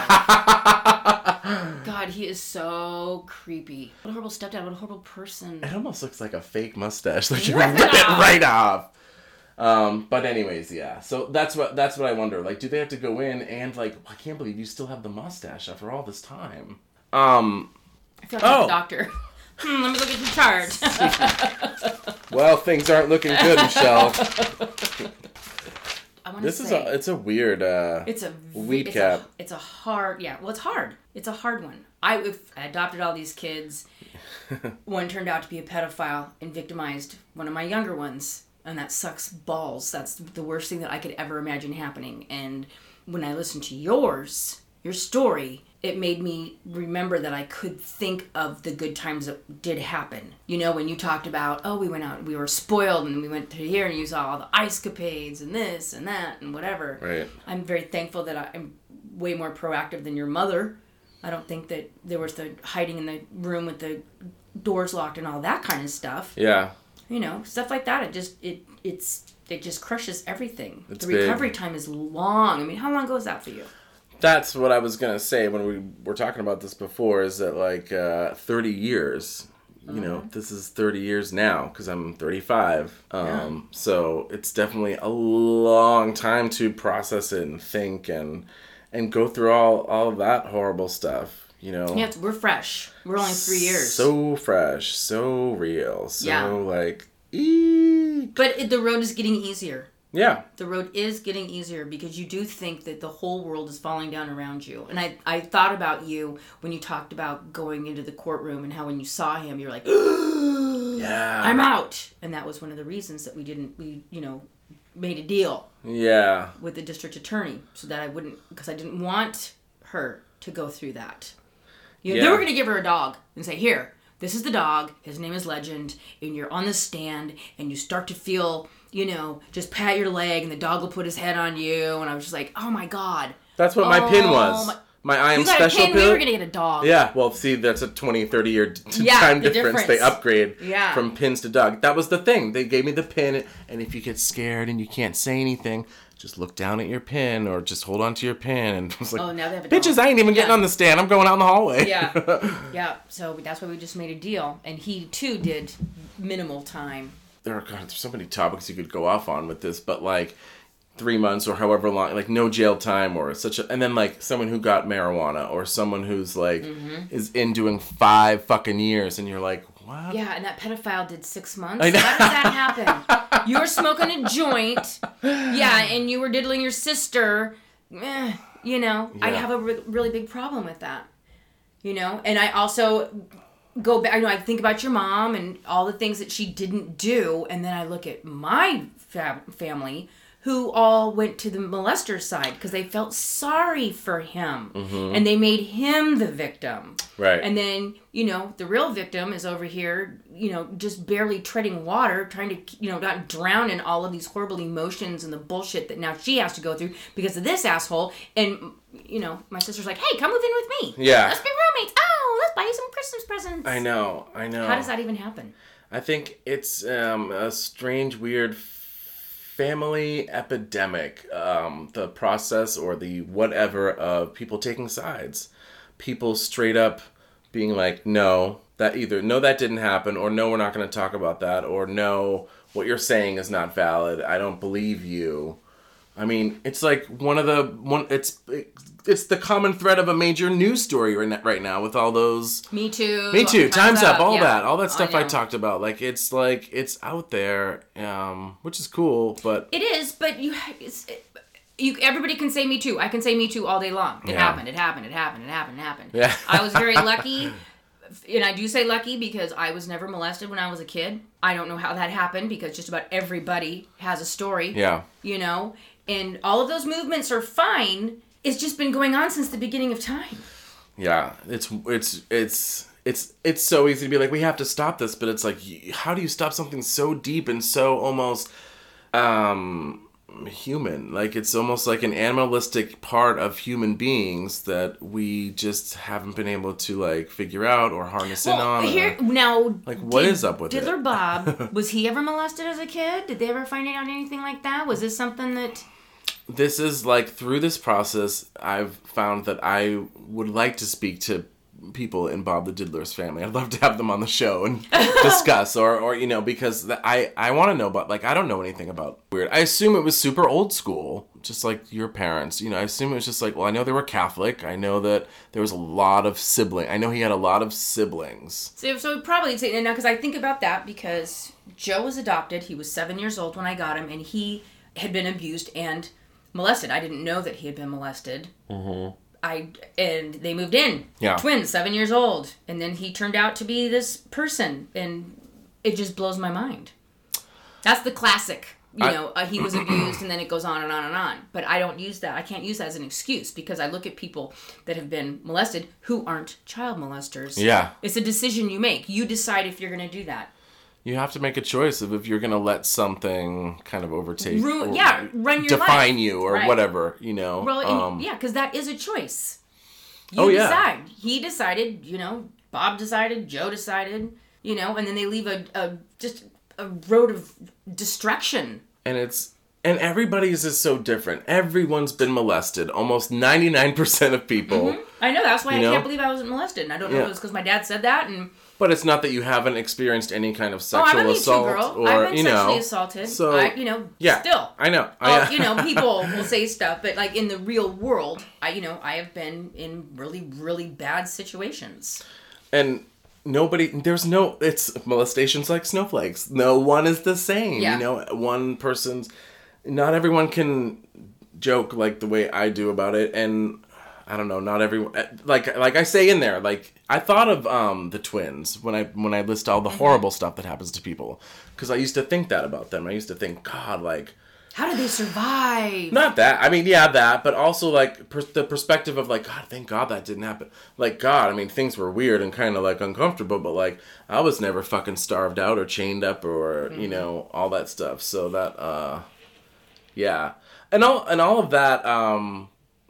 my life. God, he is so creepy. What a horrible stepdad. What a horrible person. It almost looks like a fake mustache. Like you Rip rip it it off. right off. Um, but anyways, yeah. So that's what that's what I wonder. Like, do they have to go in and like? I can't believe you still have the mustache after all this time. Um. I feel like Oh. I'm the doctor. Hmm, let me look at your chart. Well, things aren't looking good, Michelle. I want to This is say a it's a weird uh it's a weed it's cap. A, it's a hard yeah. Well, it's hard. It's a hard one. I if I adopted all these kids. One turned out to be a pedophile and victimized one of my younger ones, and that sucks balls. That's the worst thing that I could ever imagine happening. And when I listened to yours, your story, it made me remember that I could think of the good times that did happen. You know, when you talked about, oh, we went out, we were spoiled, and we went to here, and you saw all the ice capades and this and that and whatever. Right. I'm very thankful that I'm way more proactive than your mother. I don't think that there was the hiding in the room with the doors locked and all that kind of stuff. Yeah. You know, stuff like that. It just it it's it just crushes everything. It's the recovery big. time is long. I mean, how long ago is that for you? That's what I was gonna say when we were talking about this before. Is that like uh, thirty years? You know, Uh-huh. this is thirty years now because I'm thirty-five. Um, Yeah. So it's definitely a long time to process it and think and and go through all all of that horrible stuff. You know. Yeah, it's, we're fresh. We're only three years. So fresh, so real, so Yeah. like, eek. But it, the road is getting easier. Yeah. The road is getting easier because you do think that the whole world is falling down around you. And I, I thought about you when you talked about going into the courtroom and how when you saw him, you're like, Yeah. I'm out. And that was one of the reasons that we didn't, we, you know, made a deal Yeah. with the district attorney so that I wouldn't, because I didn't want her to go through that. You know, Yeah. They were going to give her a dog and say, here, this is the dog, his name is Legend, and you're on the stand, and you start to feel, you know, just pat your leg, and the dog will put his head on you, and I was just like, oh my God. That's what my Oh pin was. my- My I am you got special a pin, pill. we were going to get a dog. Yeah, well, see, that's a twenty, thirty year t- Yeah, time the difference. difference. They upgrade Yeah. from pins to dog. That was the thing. They gave me the pin, and if you get scared and you can't say anything, just look down at your pin or just hold on to your pin. And I was like, Oh, now they have a bitches, dog. I ain't even getting Yeah. on the stand. I'm going out in the hallway. Yeah. Yeah. So that's why we just made a deal. And he, too, did minimal time. There are, God, there's so many topics you could go off on with this, but like three months or however long, like no jail time or such a, and then like someone who got marijuana or someone who's like Mm-hmm. is in doing five fucking years and you're like, what? Yeah, and that pedophile did six months. I know. How does that happen? You were smoking a joint. Yeah, and you were diddling your sister. Eh, you know, I Yeah. have a re- really big problem with that. You know, and I also go back, you know, I think about your mom and all the things that she didn't do, and then I look at my fa- family who all went to the molester side because they felt sorry for him. Mm-hmm. And they made him the victim. Right. And then, you know, the real victim is over here, you know, just barely treading water, trying to, you know, not drown in all of these horrible emotions and the bullshit that now she has to go through because of this asshole. And, you know, my sister's like, hey, come move in with me. Yeah. Let's be roommates. Oh, let's buy you some Christmas presents. I know, I know. How does that even happen? I think it's um, a strange, weird family epidemic. Um, the process or the whatever of people taking sides. People straight up being like, no, that either, no, that didn't happen, or no, we're not going to talk about that, or no, what you're saying is not valid. I don't believe you. I mean, it's like one of the, one. it's it's the common thread of a major news story right right now with all those... Me Too. Me Too, Time's Up, all yeah. that. All that stuff I, know. talked about. Like, it's like, it's out there, um, which is cool, but... It is, but you... It's, it, You, everybody can say Me Too. I can say Me Too all day long. It Yeah. happened, it happened, it happened, it happened, it happened. Yeah. I was very lucky, and I do say lucky because I was never molested when I was a kid. I don't know how that happened because just about everybody has a story. Yeah. You know? And all of those movements are fine. It's just been going on since the beginning of time. Yeah, it's it's it's it's it's so easy to be like, we have to stop this, but it's like, how do you stop something so deep and so almost um human? Like, it's almost like an animalistic part of human beings that we just haven't been able to like figure out or harness in on. Here, or, now, like, what is up with Diddler it? Bob, was he ever molested as a kid? Did they ever find out anything like that? Was this something that... This is like, through this process, I've found that I would like to speak to people in Bob the Diddler's family. I'd love to have them on the show and discuss, or, or you know, because I, I want to know about, like, I don't know anything about weird. I assume it was super old school, just like your parents. You know, I assume it was just like, well, I know they were Catholic. I know that there was a lot of sibling. I know he had a lot of siblings. So, so probably say now because I think about that because Joe was adopted. He was seven years old when I got him, and he had been abused and molested. I didn't know that he had been molested. Mm-hmm. I and they moved in. Yeah. Twins, seven years old, and then he turned out to be this person, and it just blows my mind. That's the classic. You I, know, uh, he was abused, and then it goes on and on and on. But I don't use that. I can't use that as an excuse because I look at people that have been molested who aren't child molesters. Yeah. It's a decision you make. You decide if you're going to do that. You have to make a choice of if you're going to let something kind of overtake, Ru- or yeah, run your define life. you or Right. whatever, you know. Well, and, um, yeah, because that is a choice. You Oh, yeah. decide. He decided, you know, Bob decided, Joe decided, you know, and then they leave a, a just a road of destruction. And it's, and everybody's is so different. Everyone's been molested. Almost ninety-nine percent of people. Mm-hmm. I know, that's why You I know? can't believe I wasn't molested. And I don't know Yeah. if it was because my dad said that. And But it's not that you haven't experienced any kind of oh, sexual I'm a Me Too assault girl. or, I've been you sexually know. assaulted. So, I, you know, yeah, still. I know. Oh, I, you know, people will say stuff, but like in the real world, I, you know, I have been in really, really bad situations. And nobody, there's no, it's molestation's like snowflakes. No one is the same. Yeah. You know, one person's, not everyone can joke like the way I do about it. And I don't know, not everyone, like, like I say in there, like, I thought of um, the twins when I, when I list all the Mm-hmm. horrible stuff that happens to people. Because I used to think that about them. I used to think, God, like, How did they survive? not that. I mean, yeah, that, but also like per- the perspective of like, God, thank God that didn't happen. Like, God, I mean, things were weird and kind of like uncomfortable, but like, I was never fucking starved out or chained up or, mm-hmm. you know, all that stuff. So that, uh, yeah. And all, and all of that, um,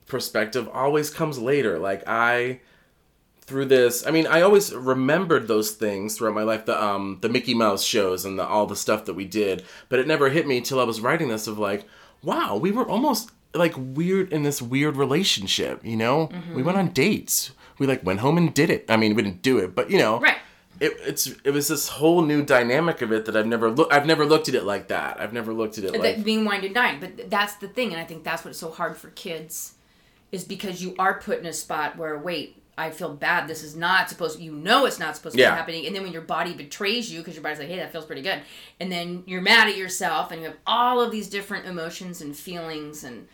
perspective always comes later. Like, I, through this, I mean, I always remembered those things throughout my life, the um the Mickey Mouse shows and the, all the stuff that we did, but it never hit me till I was writing this of like, wow, we were almost, like, weird in this weird relationship, you know? Mm-hmm. We went on dates. We, like, went home and did it. I mean, we didn't do it, but, you know. Right. It, it's it was this whole new dynamic of it that I've never looked I've never looked at it like that. I've never looked at it like that being wine and dine. But that's the thing, and I think that's what's so hard for kids, is because you are put in a spot where, wait, I feel bad. This is not supposed. You know, it's not supposed to yeah. be happening. And then when your body betrays you, because your body's like, hey, that feels pretty good, and then you're mad at yourself, and you have all of these different emotions and feelings, and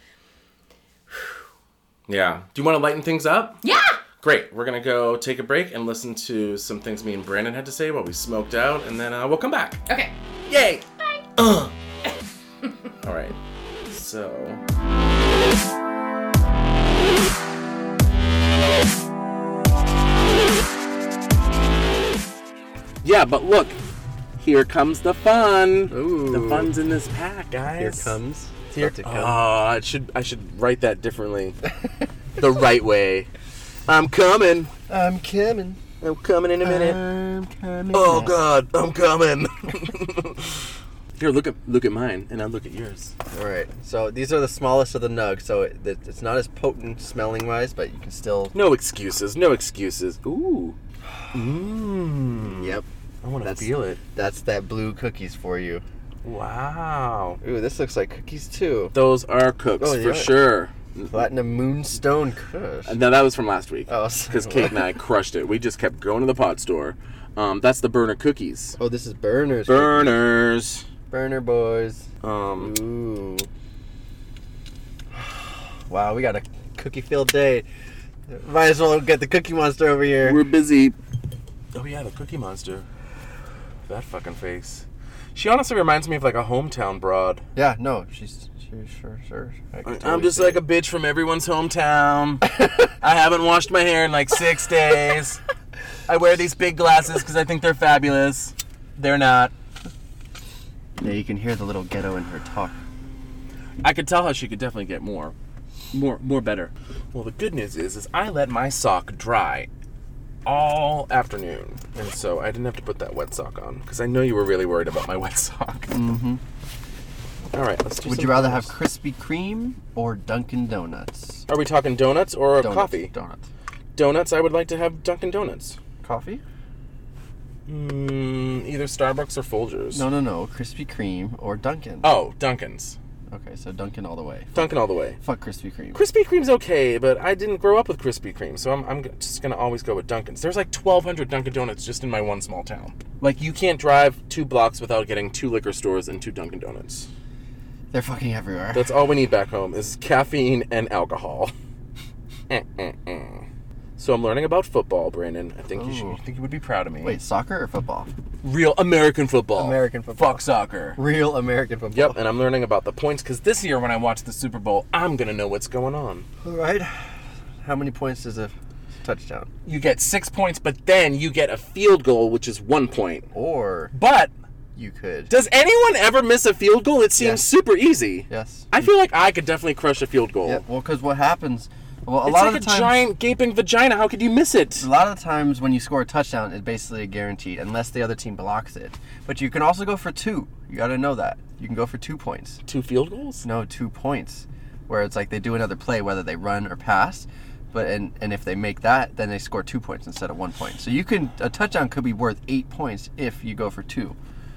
yeah. Do you want to lighten things up? Yeah. Great. We're going to go take a break and listen to some things me and Brandon had to say while we smoked out, and then uh, we'll come back. Okay. Yay! Bye. Uh. All right. So... Yeah, but look. Here comes the fun. Ooh. The fun's in this pack, guys. Here comes. It's here to come. Oh, I should, I should write that differently. The right way. I'm coming. I'm coming. I'm coming in a minute. I'm coming. Oh God, I'm coming. Here, look at look at mine, and I'll look at yours. All right. So these are the smallest of the nugs. So it, it's not as potent smelling wise, but you can still. No excuses. No excuses. Ooh. Mmm. Yep. I want to That's- feel it. That's that blue cookies for you. Wow. Ooh, this looks like cookies too. Those are cooks Oh, for yeah. sure. Platinum Moonstone Kush. No, that was from last week. Oh, Because Kate and I crushed it. We just kept going to the pot store. Um, that's the burner cookies. Oh, this is Burners. Burners. Burner boys. Um, Ooh. Wow, we got a cookie-filled day. Might as well get the Cookie Monster over here. we're busy. Oh yeah, the Cookie Monster. That fucking face. She honestly reminds me of like a hometown broad. Yeah, no, she's sure, sure, sure. I can I'm totally just see like it. a bitch from everyone's hometown. I haven't washed my hair in like six days. I wear these big glasses because I think they're fabulous. They're not. Yeah, you can hear the little ghetto in her talk. I could tell how she could definitely get more, more, more better. Well, the good news is, is I let my sock dry all afternoon, and so I didn't have to put that wet sock on because I know you were really worried about my wet sock. Mm-hmm. All right, let's do. Would some you rather have colors. Krispy Kreme or Dunkin' Donuts? Are we talking donuts or Donuts, coffee? Donuts. Donuts. I would like to have Dunkin' Donuts. Coffee? Mm, either Starbucks or Folgers. No, no, no. Krispy Kreme or Dunkin'. Oh, Dunkin's. Okay, so Dunkin' all the way. Dunkin' all the way. Fuck Krispy Kreme. Krispy Kreme's okay, but I didn't grow up with Krispy Kreme, so I'm, I'm just going to always go with Dunkin's. There's like twelve hundred Dunkin' Donuts just in my one small town. Like, you can't drive two blocks without getting two liquor stores and two Dunkin' Donuts. They're fucking everywhere. That's all we need back home is caffeine and alcohol. So I'm learning about football, Brandon. I think you should. Ooh. I think you would be proud of me. Wait, soccer or football? Real American football. American football. Fuck soccer. Real American football. Yep, and I'm learning about the points because this year when I watch the Super Bowl, I'm gonna know what's going on. All right. How many points does a touchdown? You get six points, but then you get a field goal, which is one point. Or But you could. does anyone ever miss a field goal? It seems Yes. super easy. Yes. I feel like I could definitely crush a field goal. Yeah. Well, because what happens? Well, a It's lot like of the a times, giant gaping vagina. How could you miss it? A lot of the times when you score a touchdown, it's basically a guaranteed, unless the other team blocks it. But you can also go for two. You got to know that. You can go for two points. Two field goals? No, two points. Where it's like they do another play, whether they run or pass. But and, and if they make that, then they score two points instead of one point. So you can a touchdown could be worth eight points if you go for two.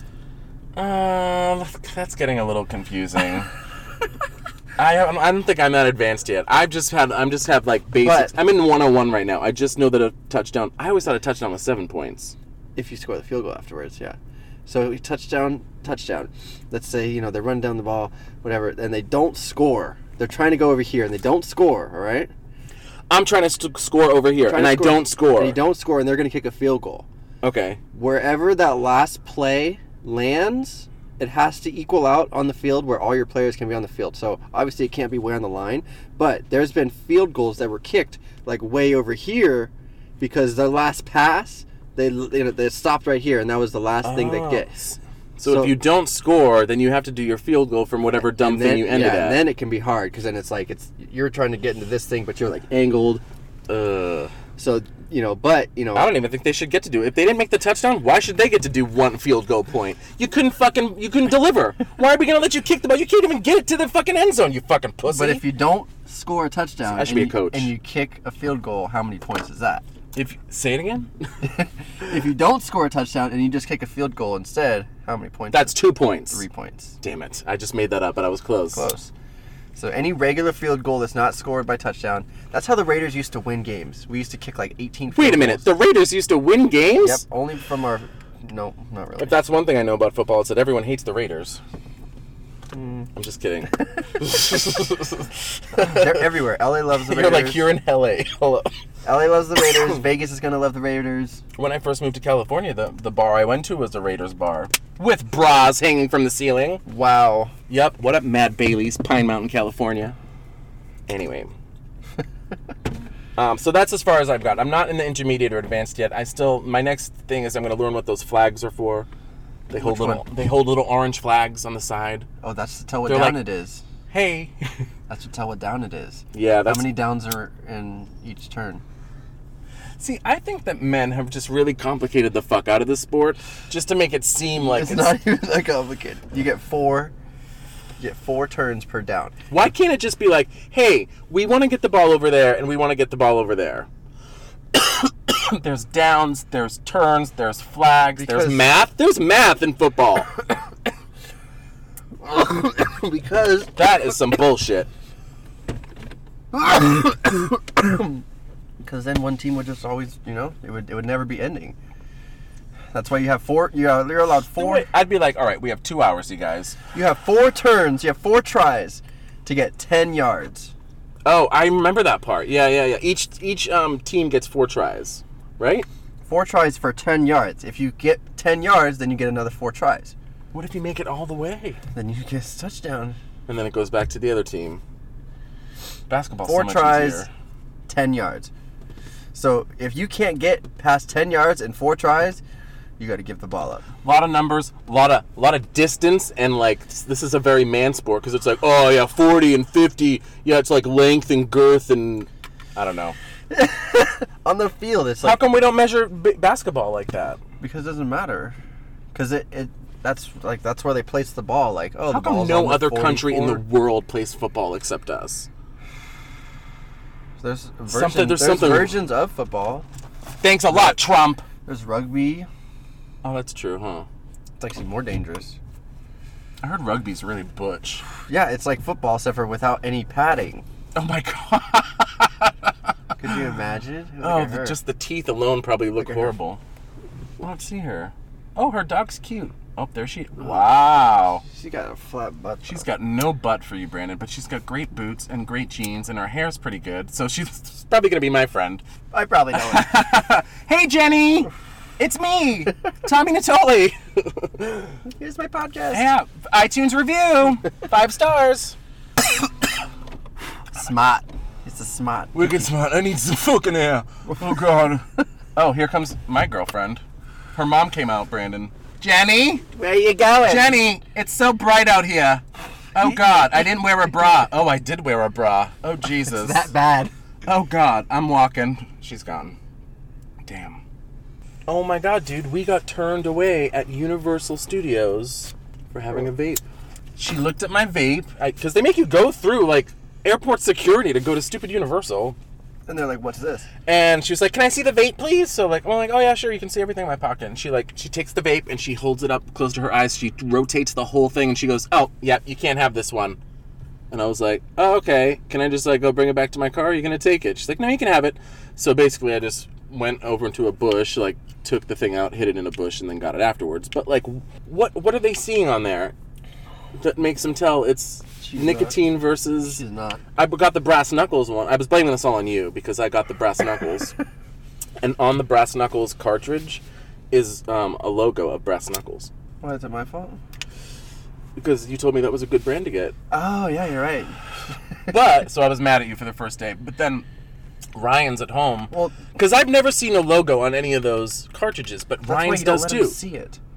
Uh, that's getting a little confusing. I haven't- I don't think I'm that advanced yet. I've just had I'm just have like basics. But- I'm in one oh one right now. I just know that a touchdown. I always thought a touchdown was seven points. If you score the field goal afterwards, yeah. So touchdown, touchdown. Let's say, you know, they run down the ball, whatever, and they don't score. They're trying to go over here, and they don't score, all right? I'm trying to st- score over here, Trying and to I score- don't score. And you don't score, and they're going to kick a field goal. Okay. Wherever that last play lands, it has to equal out on the field where all your players can be on the field. So obviously it can't be way on the line, but there's been field goals that were kicked like way over here because the last pass, they you know they stopped right here, and that was the last thing they Oh, get. s- So, So- if you don't score, then you have to do your field goal from whatever dumb And thing then, you ended yeah, at. and then it can be hard because then it's like it's you're trying to get into this thing, but you're like angled. Ugh. So you know, but you know, I don't even think they should get to do it. If they didn't make the touchdown, why should they get to do one field goal point? You couldn't fucking, you couldn't deliver. Why are we gonna let you kick the ball? You can't even get it to the fucking end zone, you fucking pussy. but if you don't score a touchdown, I should and be a you- coach. and you kick a field goal, how many points is that? if say it again, If you don't score a touchdown and you just kick a field goal instead, how many points? that's two points. three points. Damn it! I just made that up, but I was close. Close. So any regular field goal that's not scored by touchdown, that's how the Raiders used to win games. We used to kick like eighteen field Wait a minute. goals. The Raiders used to win games. Yep, only from our... No, not really. If that's one thing I know about football, it's that everyone hates the Raiders. Hmm. I'm just kidding. They're everywhere. L A loves the You're Raiders. like you're in L A. Hello. L A loves the Raiders. Vegas is going to love the Raiders. When I first moved to California, the, the bar I went to was the Raiders bar. With bras hanging from the ceiling. Wow. Yep. What up, Mad Bailey's, Pine Mountain, California? Anyway. um, so that's as far as I've got. I'm not in the intermediate or advanced yet. I still, my next thing is I'm going to learn what those flags are for. They hold Which little, one? they hold little orange flags on the side. Oh, that's to tell what They're down like- it is. Hey. That's to tell what down it is. Yeah, that's... How many downs are in each turn? See, I think that men have just really complicated the fuck out of this sport just to make it seem like It's, it's... not even that complicated. You get four. You get four turns per down. Why can't it just be like, hey, we want to get the ball over there and we want to get the ball over there? There's downs, there's turns, there's flags, Because- there's math. There's math in football. Because That is some bullshit. because then one team would just always, you know, it would it would never be ending. That's why you have four. You are, you're allowed four. Wait, I'd be like, all right, we have two hours, you guys. You have four turns. You have four tries to get ten yards. Oh, I remember that part. Yeah, yeah, yeah. Each each um team gets four tries, right? Four tries for ten yards. If you get ten yards, then you get another four tries. What if you make it all the way? Then you get a touchdown. And then it goes back to the other team. Basketball's Four so much tries, easier. ten yards. So if you can't get past ten yards in four tries, you got to give the ball up. A lot of numbers, a lot of a lot of distance, and like this is a very man sport because it's like, oh yeah, forty and fifty, yeah, it's like length and girth and I don't know. On the field, it's How like come we don't measure b- basketball like that? because it doesn't matter. Because it, it that's like that's where they place the ball. Like oh, How the come ball's no on the other country in the forty-four. world plays football except us? There's a version, Something- there's there's something- versions of football. Thanks a lot, Trump. There's rugby. Oh, that's true, huh? It's actually more dangerous. I heard rugby's really butch. Yeah, it's like football, except for without any padding. Oh my god. Could you imagine? Look Oh, at her. the, just the teeth alone probably look Look at her. horrible. Well, let's see her. Oh, her dog's cute. Oh, there she. Wow. She got a flat butt. She's got no butt for you, Brandon, but she's got great boots and great jeans, and her hair's pretty good. So she's probably gonna be my friend. I probably know it. Hey, Jenny, it's me, Tommy Natoli. Here's my podcast. Yeah, iTunes review, five stars. Smart. It's a smart. Wicked smart. I need some fucking air. Oh God. Oh, here comes my girlfriend. Her mom came out, Brandon. Jenny, Where you going? Jenny, it's so bright out here. Oh God, I didn't wear a bra. Oh, I did wear a bra. Oh Jesus. That bad. Oh God, I'm walking. She's gone. Damn. Oh my God, dude, we got turned away at Universal Studios for having a vape. She looked at my vape because they make you go through like airport security to go to stupid Universal. And they're like, "What's this?" And she was like, "Can I see the vape, please?" So like, I'm like, "Oh yeah, sure. You can see everything in my pocket." And she like, she takes the vape and she holds it up close to her eyes. She rotates the whole thing and she goes, "Oh, yeah, you can't have this one." And I was like, "Oh, okay. Can I just like go bring it back to my car? Are you gonna take it?" She's like, "No, you can have it." So basically, I just went over into a bush, like took the thing out, hid it in a bush, and then got it afterwards. But like, what what are they seeing on there that makes them tell it's She's nicotine versus? She's not. I got the brass knuckles one. I was blaming this all on you because I got the brass knuckles. And on the brass knuckles cartridge is um, a logo of brass knuckles. Why is it my fault? Because you told me that was a good brand to get. Oh yeah, you're right. But, so I was mad at you for the first day. But then Ryan's at home. Well, Because I've never seen a logo on any of those cartridges, but that's why Ryan's you don't does let too. them see it.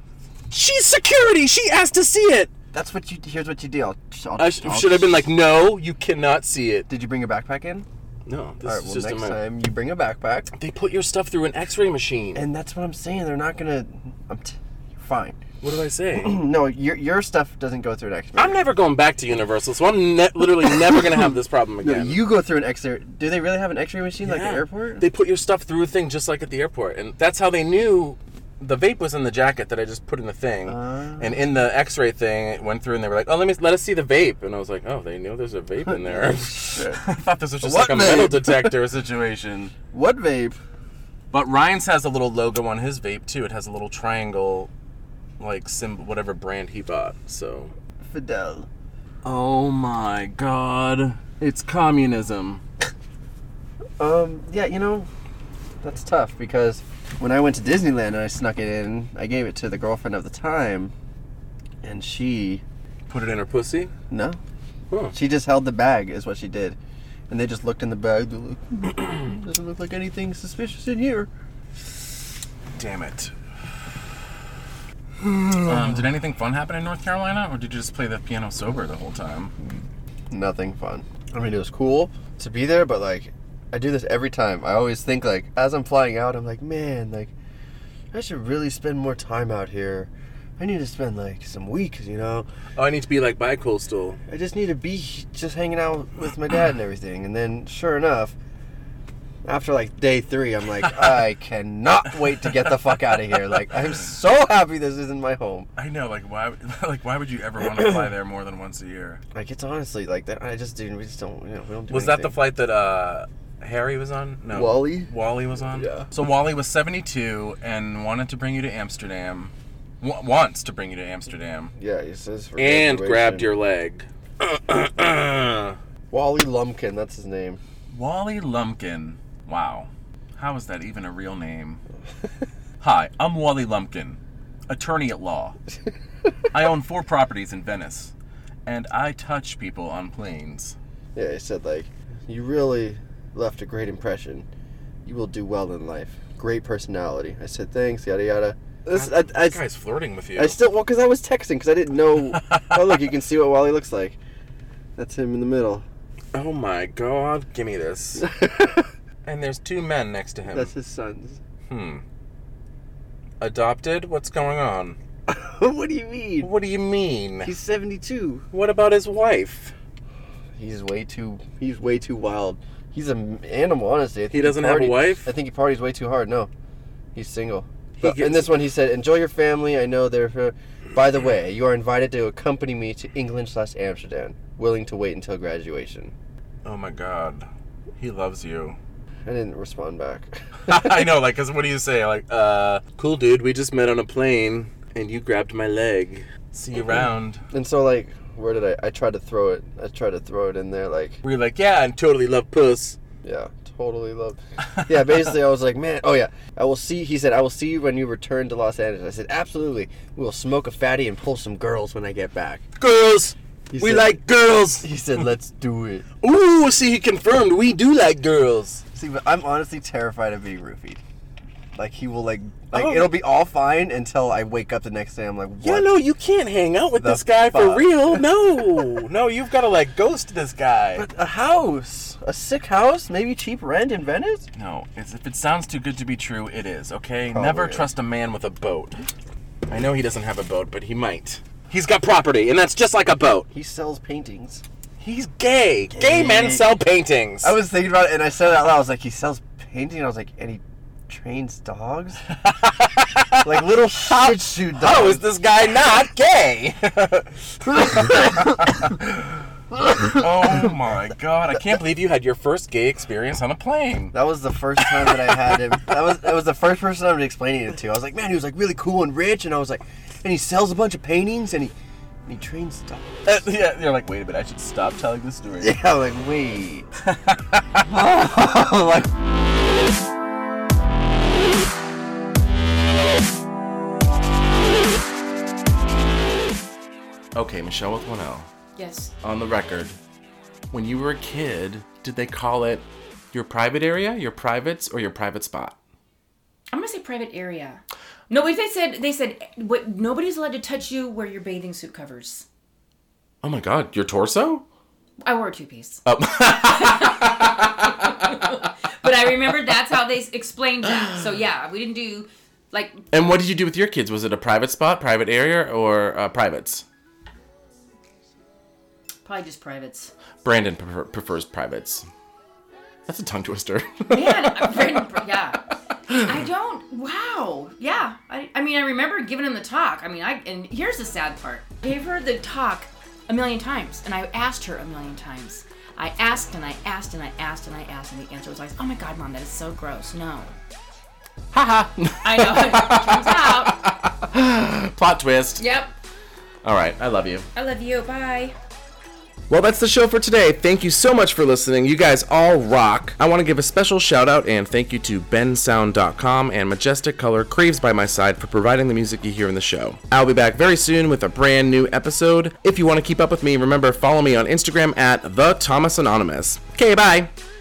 She's security. She asked to see it. That's what you. Here's what you do. I'll, I'll, I sh- I'll, should have been like, no, you cannot see it. Did you bring a backpack in? No, this All right. is Well, just next in my... time you bring a backpack. They put your stuff through an X-ray machine. And that's what I'm saying. They're not gonna. I'm t- you're fine. What did I say? No, your your stuff doesn't go through an X-ray. I'm never going back to Universal, so I'm ne- literally never going to have this problem No, again. you go through an X-ray. Do they really have an X-ray machine like Yeah. at the airport? They put your stuff through a thing just like at the airport, and that's how they knew. The vape was in the jacket that I just put in the thing, Uh. and in the X-ray thing, it went through, and they were like, "Oh, let me let us see the vape," and I was like, "Oh, they know there's a vape in there." I thought this was just What like a vape? metal detector situation. What vape? But Ryan's has a little logo on his vape too. It has a little triangle, like symbol, whatever brand he bought. So. Fidel. Oh my God! It's communism. Um. Yeah. You know, that's tough because when I went to Disneyland and I snuck it in, I gave it to the girlfriend of the time, and she, Put it in her pussy. no, Huh. she just held the bag, is what she did, and they just looked in the bag. They're like, doesn't look like anything suspicious in here. Damn it. um, did anything fun happen in North Carolina, or did you just play the piano sober the whole time? Nothing fun. I mean, it was cool to be there, but like, I do this every time. I always think like, as I'm flying out, I'm like, man, like, I should really spend more time out here. I need to spend like some weeks, you know. Oh, I need to be like bi-coastal. I just need to be just hanging out with my dad and everything. And then, sure enough, after like day three, I'm like, I cannot wait to get the fuck out of here. Like, I'm so happy this isn't my home. I know, like why, like why would you ever want to fly there more than once a year? Like, it's honestly like that. I just do. We just don't. You know, we don't do. Was that the anything. flight that uh, Harry was on? No, Wally? Wally was on. Yeah. So Wally was seventy-two and wanted to bring you to Amsterdam. W- wants to bring you to Amsterdam. Yeah, he says. For And graduation. grabbed your leg. Wally Lumpkin. That's his name. Wally Lumpkin. Wow. How is that even a real name? Hi, I'm Wally Lumpkin, attorney at law. I own four properties in Venice, and I touch people on planes. Yeah, he said like, you really left a great impression. You will do well in life. Great personality. I said thanks. Yada yada. This, I, I, This guy's flirting with you. I still well because I was texting because I didn't know. Oh look, you can see what Wally looks like. That's him in the middle. Oh my God, give me this. And there's two men next to him. That's his sons. Hmm. Adopted? What's going on? What do you mean? What do you mean? He's seventy-two. What about his wife? He's way too. He's way too wild. He's an animal, honestly. I think He doesn't have a partied- wife? I think he parties way too hard. No, he's single. He But in gets- this one, he said, "Enjoy your family. I know they're. Uh, by the way, you are invited to accompany me to England slash Amsterdam. Willing to wait until graduation." Oh my God. He loves you. I didn't respond back. I know, like, cause what do you say? Like, uh, cool dude, we just met on a plane, and you grabbed my leg. See you around. And so, like, where did I? I tried to throw it. I tried to throw it in there, like, Were you like, yeah, I totally love puss. yeah, totally love. Yeah, basically, I was like, man, oh yeah, I will see. He said, I will see you when you return to Los Angeles. I said, absolutely. We will smoke a fatty and pull some girls when I get back. Girls! He we said- like girls! He said, let's do it. Ooh, see, he confirmed we do like girls. See, but I'm honestly terrified of being roofied. Like, he will, like, like Oh. it'll be all fine until I wake up the next day. I'm like, what? Yeah, no, you can't hang out with the this guy for fuck? real. No, no, you've got to, like, ghost this guy. But a house, a sick house, maybe cheap rent in Venice. No, it's, if it sounds too good to be true, it is, okay? Probably Never is. trust a man with a boat. I know he doesn't have a boat, but he might. He's got property, and that's just like a boat. He sells paintings. He's gay. Gay, men sell paintings. I was thinking about it, and I said it out loud. I was like, he sells painting. I was like, and he trains dogs, like little Shih Tzu dogs. How is this guy not gay? Oh my God! I can't believe you had your first gay experience on a plane. That was the first time that I had him. That was that was the first person I was explaining it to. I was like, man, he was like really cool and rich, and I was like, and he sells a bunch of paintings, and he and he trains dogs. Uh, yeah, you're like, wait a minute, I should stop telling this story. Yeah, I'm like, wait. Oh, like. Okay, Michelle with one L. Yes. On the record, when you were a kid, did they call it your private area, your privates, or your private spot? I'm gonna say private area. Nobody. They said. They said. What? Nobody's allowed to touch you where your bathing suit covers. Oh my God, your torso? I wore a two-piece. Oh. But I remember that's how they explained that. So yeah, we didn't do like. And what did you do with your kids? Was it a private spot, private area, or uh, privates? Probably just privates. Brandon prefer- prefers privates. That's a tongue twister. Man, Brandon, yeah. I don't. Wow. Yeah. I. I mean, I remember giving him the talk. I mean, I. And here's the sad part. I gave her the talk a million times, and I asked her a million times. I asked and I asked and I asked and I asked, and the answer was always, "Oh my God, Mom, that is so gross. No." Haha. I know. Turns out. Plot twist. Yep. All right. I love you. I love you. Bye. Well, that's the show for today. Thank you so much for listening. You guys all rock. I want to give a special shout out and thank you to Ben Sound dot com and Majestic Color Creeves by my side for providing the music you hear in the show. I'll be back very soon with a brand new episode. If you want to keep up with me, remember, follow me on Instagram at The Thomas Anonymous. Okay, bye.